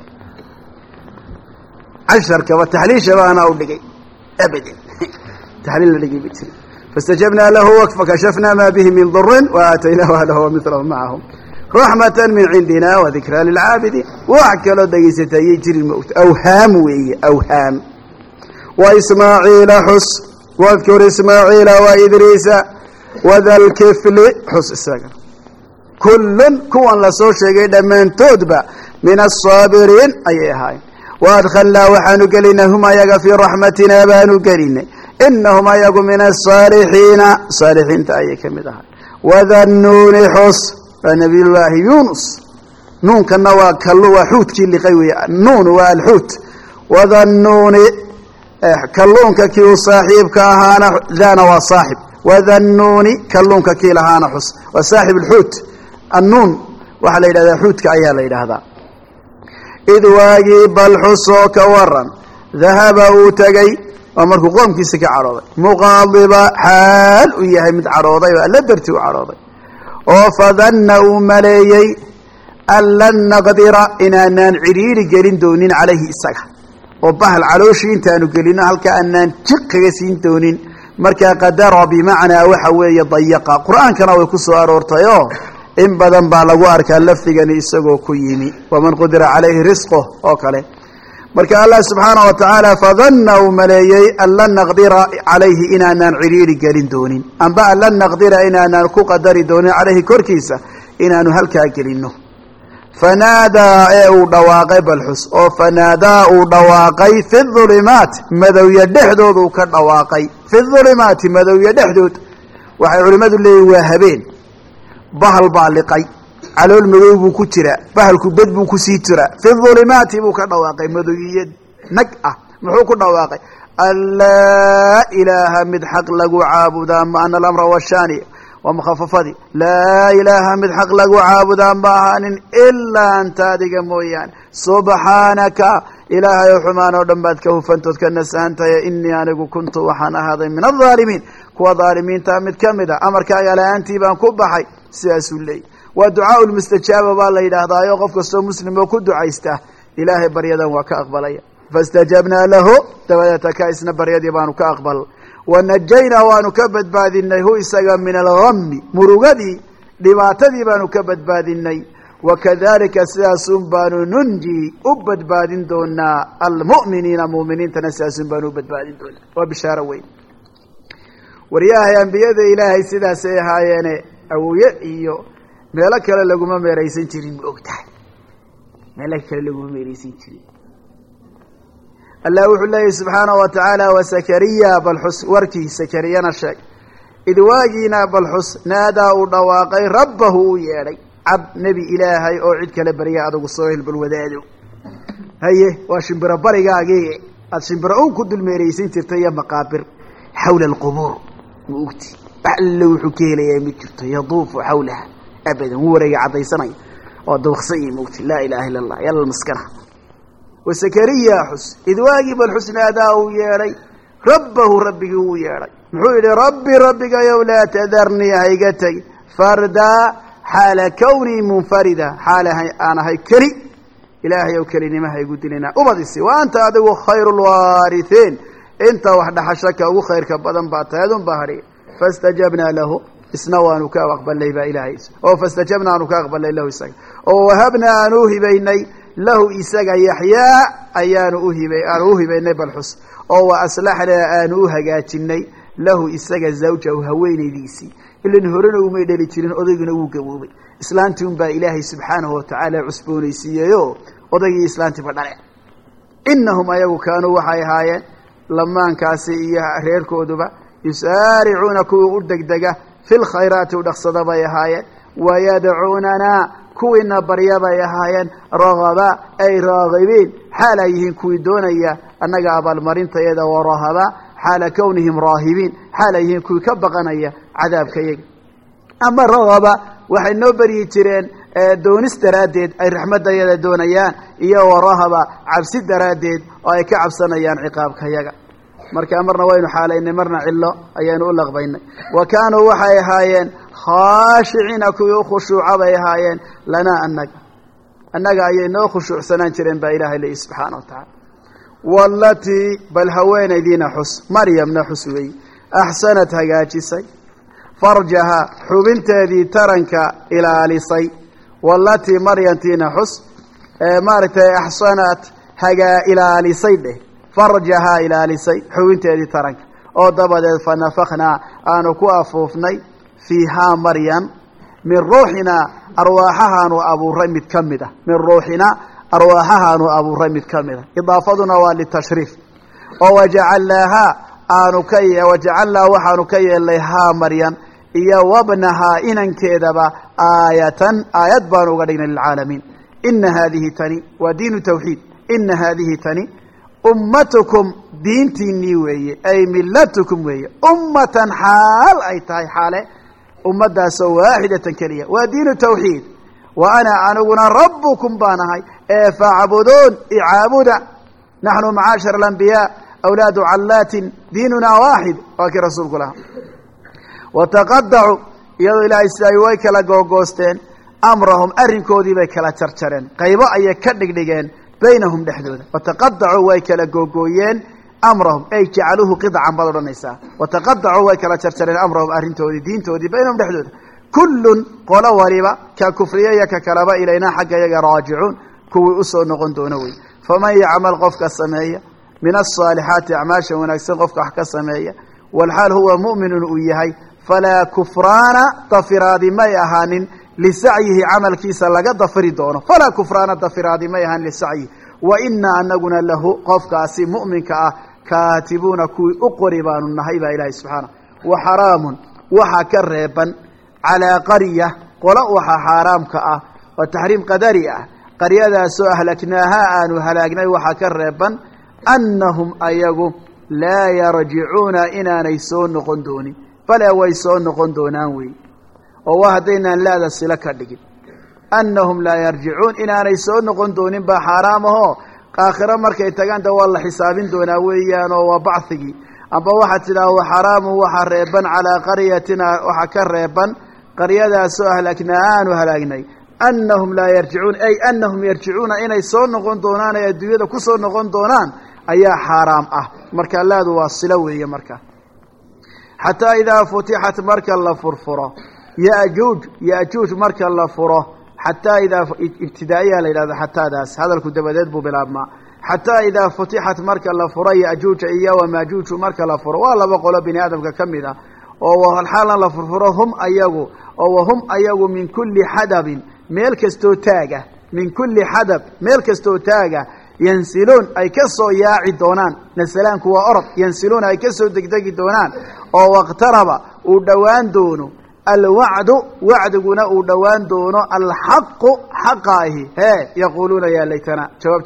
casharkaba taxliishaba anaa u dhigay abadan taxliil la dhigay ma jirin faاstajabnaa lahu fakashafnaa maa bihi min durin waaataynaahu ahlahu wamilahu macahum raxmatan min cindina wadikraa lilcaabidiin wax kaloo dhegaysata ayay jirin ma ogta awhaam weeye awhaam wa ismaaciila xus wadkur ismaaciila wa idriisa wadalkifli xus isaga kullun kuwan lasoo sheegay dhammaantoodba min asaabiriin ayay ahaayeen waadkhalnaa waxaanu gelinay hum ayaga fii raxmatina baanu gelinay inahum ayagu min asaalixiina saalixiinta ayay ka mid ahay wadannuuni xus waa nabiy llaahi yunus nuunkana waa kallu waa xuutkii liqay weeye nuun waa alxuut wadannuuni kalluunka kii u saaxiibka ahaana daana waa saaxib wadannuuni kalluunka kii lahaana xus waa saaxib alxuut annuun waxaa la yidhahdaa xuutka ayaa la yidhaahdaa id waagii bal xusoo ka waran dahaba uu tegey waa markuu qoomkiisa ka cadhooday muqaadiba xaal u yahay mid cadhooday oo alla darti u cadhooday oo fadanna uu maleeyey an lan naqdira inaanaan cidhiiri gelin doonin calayhi isaga oo bahal calooshii intaanu gelino halkaa aanaan jiq kaga siin doonin markaa qadara bimacnaa waxa weeye dayaqa qur-aankana way ku soo aroortayoo in badan baa lagu arkaa lafdigani isagoo ku yimi waman qudira calayhi risquh oo kale marka allah subxaanahu wa tacaala fadanna uu maleeyey an lan naqdira calayhi inaanaan cidhiiri gelin doonin amba an lan naqdira inaanaan ku qadari doonin calayhi korkiisa inaanu halkaa gelino fanaadaa ee uu dhawaaqay balxus oo fanaadaa uu dhawaaqay fi ulumaat madowya dhexdood uu ka dhawaaqay fi ulumaati madowya dhexdood waxay culimmadu leeyihin waa habeen bahal baa liqay calool madow buu ku jiraa bahalku bed buu kusii jiraa fi ulumaati buu ka dhawaaqay madowiye nag ah muxuu ku dhawaaqay an laa ilaaha mid xaq lagu caabudaa ma ana alamra washaani waa mukhafafadii laa ilaaha mid xaq lagu caabudaa ma ahaanin ilaa anta adiga mooyaane subxaanaka ilaahay oo xumaan oo dhan baad ka hufantood ka nasahantaye inii anigu kuntu waxaan ahaaday min alظaalimiin kuwa dhaalimiinta mid ka mid a amarkaaga la-aantii baan ku baxay sidaasuu leeyay waa ducaa lmustajaaba baa la yidhaahdaayo qof kastoo muslim oo ku ducaysta ilaahay baryadan waa ka aqbalaya faاstajabnaa lahu dabadeeta ka isna baryadii baanu ka aqbal wanajaynaa waanu ka badbaadinay hu isaga min algami murugadii dhibaatadii baanu ka badbaadinay wakadalika sidaasun baanu nunji u badbaadin doonaa almu'miniina mu'miniintana sidaasun baanu u badbaadin doonaa waa bishaaro weyn waryahay ambiyada ilaahay sidaasay ahaayeene awooye iyo meelo kale laguma meeraysan jirin ma og tahay meelo kale laguma meeraysan jirin allah wuxuu leeyahy subxaanahu wa tacaala wasakariya balxus warkii sakariyana sheeg id waagiina balxus naadaa uu dhawaaqay rabbahu uu yeedhay cab nebi ilaahay oo cid kale barya adugu soo hilbalwadaado haye waa shimbiro barigaagii aada shimbiro un ku dulmeeraysan jirtay iyo maqaabir xawla alqubuur ma ogti wax alle wuxuu ka helayaa ma jirto yaduufu xawlaha abadan wuu wareega caddaysanaya oo dawqsan yahi maogti laa ilaha illa allah yalla maskana wasakariya xus id waagii balxus naadaa uu yeedhay rabbahu rabbigii uu yeedhay muxuu yidhi rabbi rabbigayow laa tadarnii hayga tegi fardaa xaala kownii munfarida xaala aan ahay keli ilaahay ow kelinima haygu dilina ubadisi wa anta adigu khayru lwaarihiin inta wax dhaxasho ka ugu khayrka badan baa tahay adun baa hadhiya fastajabnaa lahu isna waanu ka aqbalnay baa ilaahay oo fastajabnaa aanu ka aqbalnay lahu isaga oo wahabnaa aanu hibaynay lahu isaga yaxyaa ayaanu u hibay aanu u hibaynay balxus oo wa aslaxnaa aanu u hagaajinay lahu isaga zawjahu haweenaydiisii ilan horena umay dhali jirin odayguna wuu gaboobay islaantii un baa ilaahay subxaanahu watacaala cusboonaysiiyeyo odaygii islaantiiba dhale innahum ayagu kaanuu waxay ahaayeen lamaankaasi iyo reerkooduba yusaaricuuna kuwii u degdega fi lkhayraati u dhaqsada bay ahaayeen wayadcuunanaa kuwiina barya bay ahaayeen ragaba ay raagibiin xaal ay yihiin kuwii doonaya annaga abaalmarintayada wa rahaba xaala kownihim raahibiin xaal ay yihiin kuwii ka baqanaya cadaabka yaga ama ragaba waxay noo beryi jireen doonis daraaddeed ay raxmaddayada doonayaan iyo warahaba cabsi daraaddeed oo ay ka cabsanayaan ciqaabka yaga markaa marna waynu xaalaynay marna cillo ayaanu u laqbaynay wa kaanuu waxay ahaayeen khaashiciina kuwii u khushuuca bay ahaayeen lanaa annaga annaga ayay noo khushuucsanaan jireen baa ilaahay leeyi subxaana wa tacaala wallatii bal haweenaydiina xus maryamna xus weey axsanad hagaajisay farjaha xubinteedii taranka ilaalisay wallatii maryantiina xus maaragtay axsanad hagaa ilaalisay dheh farjahaa ilaalisay xubinteedii taranka oo dabadeed fa nafaknaa aanu ku afuufnay fiihaa maryam min ruuxinaa arwaaxahaanu abuuray mid ka mid ah min ruuxinaa arwaaxahaanu abuuray mid ka mid ah idaafaduna waa litashriif oo wajacalnaahaa aanu ka wajacalnaa waxaanu ka yeelnay haa maryam iyo wabnahaa inankeedaba aayatan aayad baanu uga dhignay lilcaalamiin ina haadihi tani waa diinu tawxiid ina haadihi tani ummatukum diintiinii weeye ay millatukum weeye ummatan xaal ay tahay xaale ummadaasoo waaxidatan keliya waa diinu tawxiid wa ana aniguna rabbukum baan ahay ee facbuduun icaabuda naxnu macaashir alambiyaa awlaadu callaatin diinunaa waaxid waa kii rasuulku lahaa wataqadacuu iyadoo ilaahay sidaay way kala googoosteen amrahum arrinkoodii bay kala jarjareen qaybo ayay ka dhigdhigeen baynahum dhexdooda wataqadacuu way kala googooyeen amrahum ay jacaluuhu qidcan baad odhanaysaa wataqadacuu way kala jarjareen amrahum arrintoodii diintoodii baynahum dhexdooda kullun qolo waliba ka kufriyaya ka kalaba ilaynaa xagga yaga raajicuun kuwii usoo noqon doono wey faman yacmal qofka sameeya min asaalixaati acmaasha wanaagsan qofka wax ka sameeya walxaal huwa mu'minun uu yahay falaa kufraana dafiraadi may ahaanin lisacyihi camalkiisa laga dafiri doono falaa kufraana dafiraadi may ahaanin lisacyihi wa inaa anaguna lahu qofkaasi mu'minka ah kaatibuuna kuwii u qori baanu nahay baa ilaahay subxaana wa xaraamun waxaa ka reeban calaa qarya qolo waxaa xaaraamka ah oo taxriim qadari ah qaryadaasoo ahlaknaahaa aanu halaagnay waxaa ka reeban annahum ayagu laa yarjicuuna inaanay soo noqon doonin bale way soo noqon doonaan wey oo waa haddaynaan laada silo ka dhigin annahum laa yarjicuun inaanay soo noqon doonin baa xaaraam ahoo aakhiro markay tagaan de waa la xisaabin doonaa weeyaan oo waa bacigii amba waxaad tidhaha wa xaraamun waxaa reeban calaa qaryatina waxaa ka reeban qaryadaasoo ahlaknaa aanu halaagnay annahum laa yarjicuun ay annahum yarjicuuna inay soo noqon doonaan ay adduunyada ku soo noqon doonaan ayaa xaaraam ah marka laadu waa silo weeye marka xataa idaa futixat marka la furfuro yajuuj yajuuj marka la furo xataa idaa ibtidaa'iyaa la yidhahda xataadaas hadalku dabadeed buu bilaabmaa xataa idaa futixat marka la furo yajuuja iyo wamaajuuju marka la furo waa laba qolo bini aadamka ka mid ah oo xaalan la furfuro hum ayagu oo wahum ayagu min kulli xadabin meel kastoo taaga min kulli xadab meel kastoo taaga yansiluun ay ka soo yaaci doonaan nasalaanku waa orod yansiluun ay ka soo degdegi doonaan oo waqtaraba uu dhowaan doono alwacdu wacdiguna uu dhowaan doono alxaqu xaqa ahi hee yaquuluuna yaa laytana jawaabta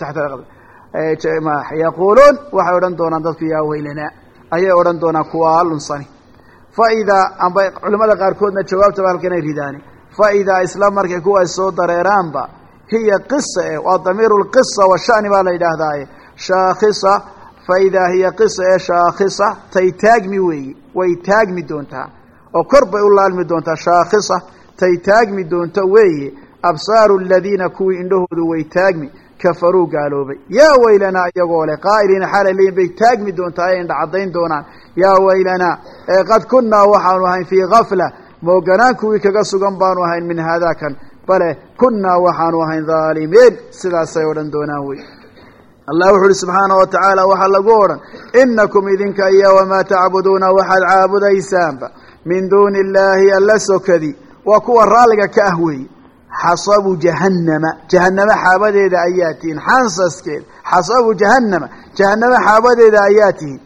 xataa yaquuluun waxay odhan doonaan dadku yaa weylanaa ayay odhan doonaan kuwa lunsani faidaa amba culimmada qaarkoodna jawaabtaba halkanay ridaani faidaa isla markay kuwa soo dareeraanba hiya qisa eh waa damiiru lqisa washani baa la yidhaahdaaye shaakhisa faidaa hiya qisa ee shaakhisa tay taagmi weeye way taagmi doontaa oo kor bay u laalmi doontaa shaakhisa tay taagmi doonto weeye absaaru aladiina kuwii indhahoodu way taagmi kafaruu gaaloobay yaa weylanaa iyagoo leh qaa'iliina xaalay leeyihin bay taagmi doontaa ee indhacadayn doonaan yaa weylanaa ee qad kunnaa waxaanu ahayn fii gafla mooganaan kuwii kaga sugan baanu ahayn min haadaakan bale kunnaa waxaanu ahayn dhaalimiin sidaasay odhan doonaan wey allah wuxu uhi subxaanahu watacaala waxaa lagu odhan inakum idinka iyo wamaa tacbuduuna waxaad caabudaysaanba min duuni illaahi alla sokadi waa kuwa raalliga ka ah weeye xasabu jahannama jahannama xaabadeeda ayaa tihiin xansaskeeda xasabu jahannama jahannama xaabadeeda ayaa tihiin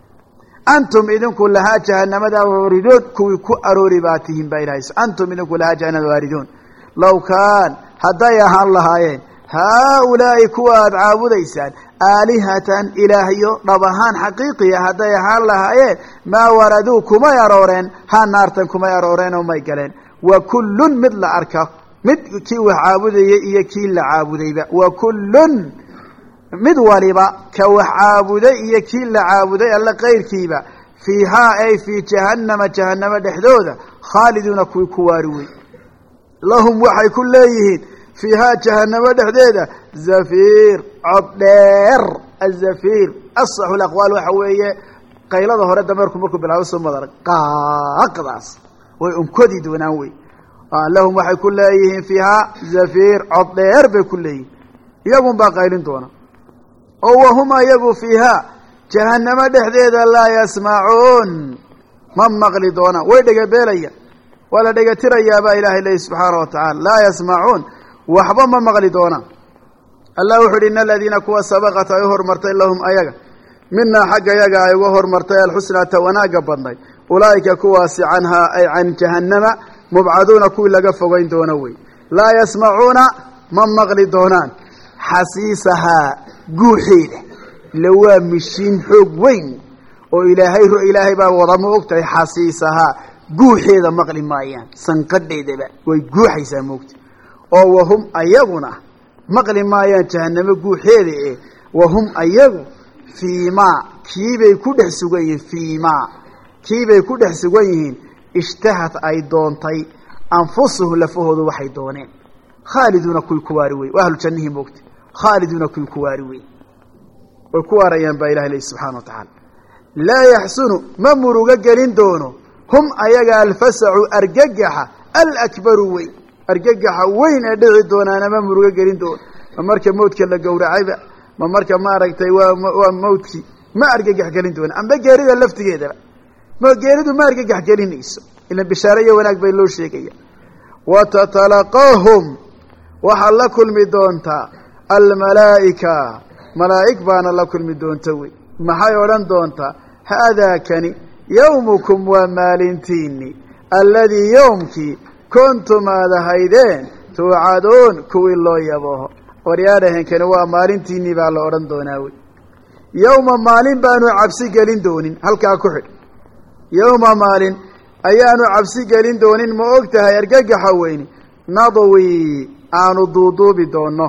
antum idinku lahaa jahanamada waaridoon kuwii ku aroori baa tihiin baa ilahay antum idinku lahaa jahanamada waaridoon low kaan hadday ahaan lahaayeen haaulaa'i kuwa aada caabudaysaan aalihatan ilaahyo dhab ahaan xaqiiqiya hadday ahaan lahaayeen maa waraduu kumay arooreen ha naartan kumay arooreen oo may galeen wa kullun mid la arka mid kii wax caabudayay iyo kii la caabudayba wa kullun mid waliba ka wax caabuday iyo kii la caabuday alla kayrkiiba fiihaa ay fii jahannama jahannamo dhexdooda khaaliduuna kuwii ku waari wey lahum waxay ku leeyihiin fiihaa jahanamo dhexdeeda zafiir cod dheer azafiir asaxu laqwaal waxa weeye qaylada hore dameerku markuu bilaabo soo madarag qaaqdaas way unkodi doonaan wey lahum waxay ku leeyihiin fiihaa zafiir cod dheer bay ku leeyihiin iyagun baa qaylin doona oo wahuma iyagu fiihaa jahanamo dhexdeeda laa yasmacuun ma maqli doonaan way dhegabeelaya waa la dhegatirayaa baa ilaahay leeyi subxaana wa tacaala laa yasmacuun waxba ma maqli doonaan allah wuxu uhi ina aladiina kuwa sabaqat ay u hormartay lahum ayaga minaa xagga yaga ay uga hormartay alxusnaata wanaagga badnay ulaa'ika kuwaasi canhaa ay can jahannama mubcaduuna kuwii laga fogeyn doono wey laa yasmacuuna ma maqli doonaan xasiisahaa guuxeeda ila waa mishiin xoog weyn oo ilaahay ilaahay baa wada ma og tahay xasiisahaa guuxeeda maqli maayaan sanqadheedaba way guuxaysaa moogta oo wahum ayaguna maqli maayaan jahanamo guuxeeda eh wahum ayagu fiimaa kiibay ku dhex sugan yihiin fiimaa kiibay ku dhex sugan yihiin ishtahad ay doontay anfusuhu lafahoodu waxay dooneen khaaliduuna kuwii ku waari wey waa ahlu jannihii moogta khaaliduuna kuwii ku waari wey way ku waarayaan baa ilahi leyi subxana wa tacaala laa yaxsunu ma murugo gelin doono hum ayaga alfasacu argagaxa alakbaru wey argagaxa weyn ee dhici doonaana ma murugo gelin doono ma marka mawdka la gowracayba ma marka maaragtay waa waa mawdkii ma argagax gelin doona amba geerida laftigeedaba ma geeridu ma argagax gelinayso ilan bishaare iyo wanaag bay loo sheegaya watatalaqaahum waxaad la kulmi doontaa almalaa'ika malaa'ig baana la kulmi doonta wey maxay odhan doontaa haadaa kani yawmukum waa maalintiini alladii yowmkii kuntum aad ahaydeen tuucaduun kuwii loo yabooho waryaadhahenkani waa maalintiinii baa la odhan doonaa wey yowma maalin baanu cabsi gelin doonin halkaa ku xidh yowma maalin ayaanu cabsi gelin doonin ma og tahay argagaxa weyni nadwi aanu duuduubi doonno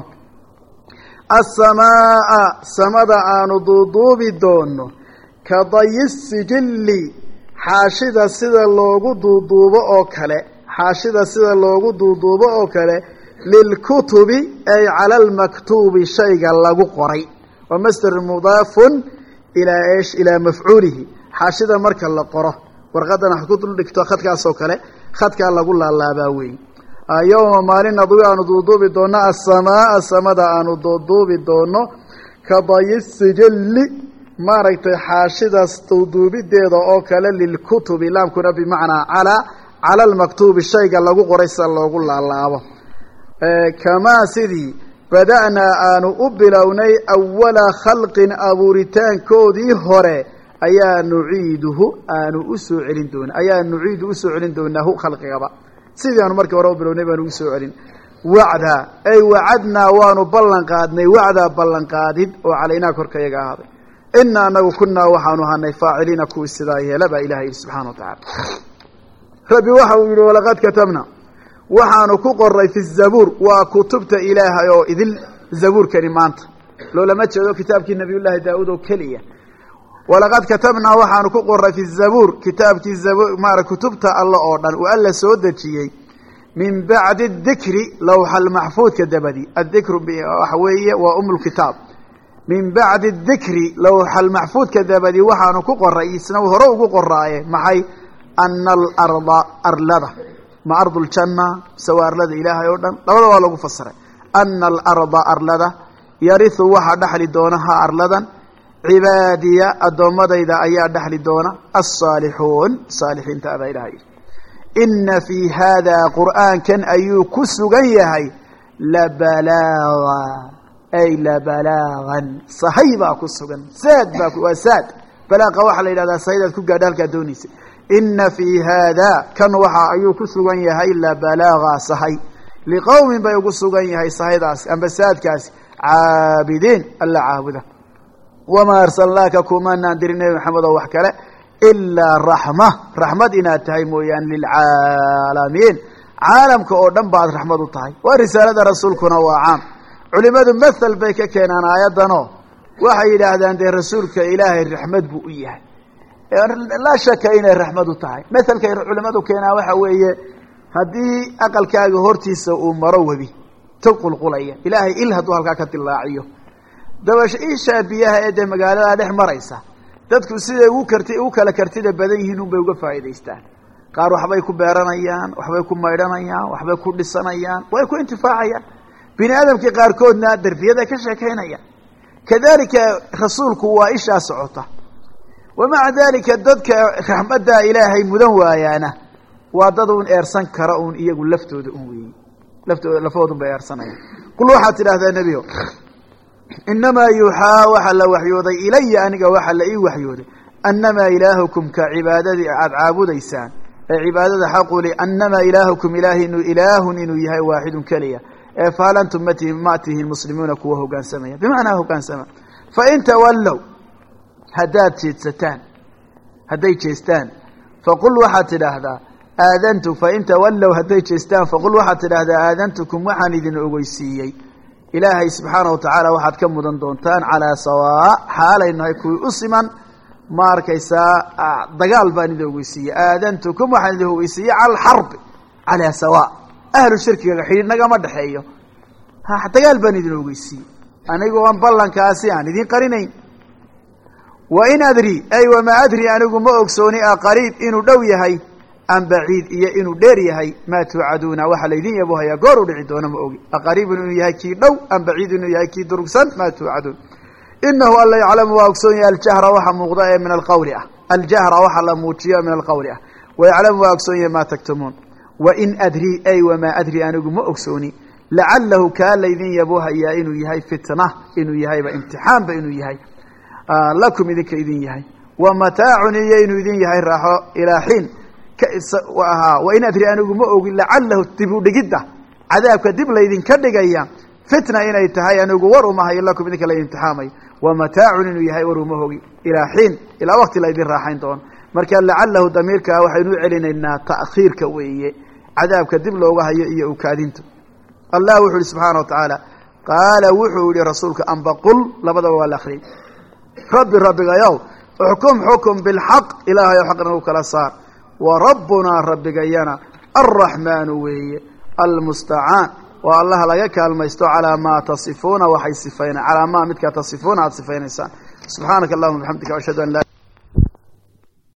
assamaa'a samada aanu duuduubi doonno ka dayi sijilli xaashida sida loogu duuduubo oo kale xaashida sida loogu duuduubo oo kale lilkutubi ay cala almaktuubi shayga lagu qoray wa masder mudaafun ilaa eesh ilaa mafcuulihi xaashida marka la qoro warqadana ha ku dul dhigto khadkaas oo kale khadkaa lagu laalaabaa weeye yowma maalin nadwi aanu duuduubi doonno assamaa'a samada aanu duuduubi doonno ka dayi sijilli maaragtay xaashidaas duuduubideeda oo kale lilkutubi laamkuna bimacnaa calaa cala almaktuubi shayga lagu qoray sida loogu laalaabo kamaa sidii bada'naa aanu u bilownay awala khalqin abuuritaankoodii hore ayaa nuciiduhu aanu usoo celin doona ayaa nuciidu usoo celin doonaahu khalqigaba sidii aanu markii hore u bilownay baanu usoo celin wacdaa ay wacadnaa waanu ballan qaadnay wacdaa ballanqaadid oo calaynaa korka yaga ahaaday ina anagu kunaa waxaanu ahanay faaciliina kuwii sidaa yeela baa ilaha yidhi subxana wa tacaala rabbi waxa uu yidhi walaqad katabna waxaanu ku qoray fi zabuur waa kutubta ilaahay oo idil zabuurkani maanta loolama jeedo kitaabkii nabiyullaahi daauud oo keliya walaqad katabnaa waxaanu ku qoray fi zabuur kitaabkii maara kutubta alla oo dhan uu alla soo dejiyey min bacdi dikri lawxa almaxfuudka dabadi adikru waxa weeye waa um lkitaab min bacdi dikri lawxa almaxfuudka dabadi waxaanu ku qoray isna hore ugu qoraaye maxay ana alarda arlada ma ardu ljanna sawa arlada ilaahay oo dhan labada waa lagu fasiray ana alarda arlada yarihu waxaa dhexli doona ha arladan cibaadiya addoommadayda ayaa dhexli doona alsaalixuun saalixiinta adaa ilaha yidhi ina fii hada qur'aankan ayuu ku sugan yahay labalaaga ay labalaagan sahay baa ku sugan saad baa waa saad balaaqa waxaa la yidhahdaa sahaydaad ku gaadha halkaa doonaysa ina fii hada kan waxa ayuu ku sugan yahay labalaaga sahay liqowmin bay ugu sugan yahay sahaydaasi amba saadkaasi caabidiin alla caabuda wamaa arsalnaaka kumanaan dirin nebi maxamed oo wax kale ilaa raxma raxmad inaad tahay mooyaane lilcaalamiin caalamka oo dhan baad raxmad u tahay waa risaalada rasuulkuna waa caam culimadu mathal bay ka keenaan aayaddanoo waxay yidhaahdaan dee rasuulka ilaahay raxmad buu u yahay laa shaka inay raxmad u tahay mathalkay culimadu keenaa waxa weeye haddii aqalkaaga hortiisa uu maro webi tog qulqulaya ilaahay il hadduu halkaa ka dilaaciyo dabasho ishaa biyaha ee dee magaalada dhex maraysa dadku siday ugu karti ugu kala kartida badan yihiin unbay uga faa'iidaystaan qaar waxbay ku beeranayaan waxbay ku maydhanayaan waxbay ku dhisanayaan way ku intifaacayaan bini aadamkii qaarkoodna darbiyada ka sheekaynayaan kadalika rasuulku waa ishaa socota wamaca dalika dadka raxmadda ilaahay mudan waayaana waa dad uun eersan kara uun iyagu laftooda un weeyey laftooda lafoodun bay eersanayaan kul waxaad tidhaahdaa nebiyo inamaa yuuxaa waxaa la waxyooday ilaya aniga waxaa la ii waxyooday annamaa ilaahukum ka cibaadadii aad caabudaysaan ee cibaadada xaquli annamaa ilaahukum ilaahinu ilaahun inuu yahay waaxidun keliya ee fahal antum mati ma tihiin muslimuuna kuwa hogaansamaya bimacnaa hogaansama fain tawallow haddaad jeedsataan hadday jeestaan faqul waxaad tidhaahdaa aadantu fain tawallow hadday jeestaan faqul waxaad tidhaahdaa aadantukum waxaan idin ogeysiiyey ilaahay subxaana wa tacaala waxaad ka mudan doontaan calaa sawaa xaalay nahay kuwii u siman ma arkaysaa dagaal baan idin ogeysiiyey aadantukum waxaan idin ogeysiiyey cala alxarbi calaa sawaa ahlu shirkiga xidhiidh nagama dhexeeyo dagaal baan idin ogeysiiyey anigu aan ballankaasi aan idin qarinayn wain adri ay wamaa adri anigu ma ogsooni a qariib inuu dhow yahay am baciid iyo inuu dheer yahay maa tuucaduuna waxaa laydin yabohayaa goor u dhici doona ma ogi aqariibun inuu yahay kii dhow am baciidun inuu yahay kii durugsan maa tuucaduun inahu alla yaclamu waa ogsoon yahay aljahra waxa muuqda ee min alqawli ah aljahra waxa la muujiyo min alqawli ah wayaclamu waa ogsoon yahay maa taktumuun wain adri ay wamaa adri anigu ma ogsooni lacalahu kaa laydin yabohayaa inuu yahay fitna inuu yahayba imtixaanba inuu yahay lakum idinka idin yahay wa mataacun iyo inuu idin yahay raaxo ilaa xiin ahaa wain adri anigu ma ogi lacalahu dib u dhigidda cadaabka dib laydinka dhigaya fitna inay tahay anigu war uma hayo lakum idinka laydin imtixaamayo wa mataacun inuu yahay war uma hogi ilaa xiin ilaa waqti laydin raaxayn doono marka lacalahu damiirkaa waxaynu u celinaynaa ta'khiirka weeye cadaabka dib looga hayo iyo ukaadinta allah wuxuu ihi subxaana wa tacaala qaala wuxuu yihi rasuulka amba qul labadaba waa la akriyay rabbi rabbigayow uxkum xukum bilxaq ilaahay o xaqna u kala saar wa rabbunaa rabbigayana alraxmaanu weeye almustacaan waa allaha laga kaalmaysto calaa maa tasifuuna waxay sifayna calaa maa midkaa tasifuuna aada sifaynaysaan subxaanaka allahuma bixamdika ashhadu an laa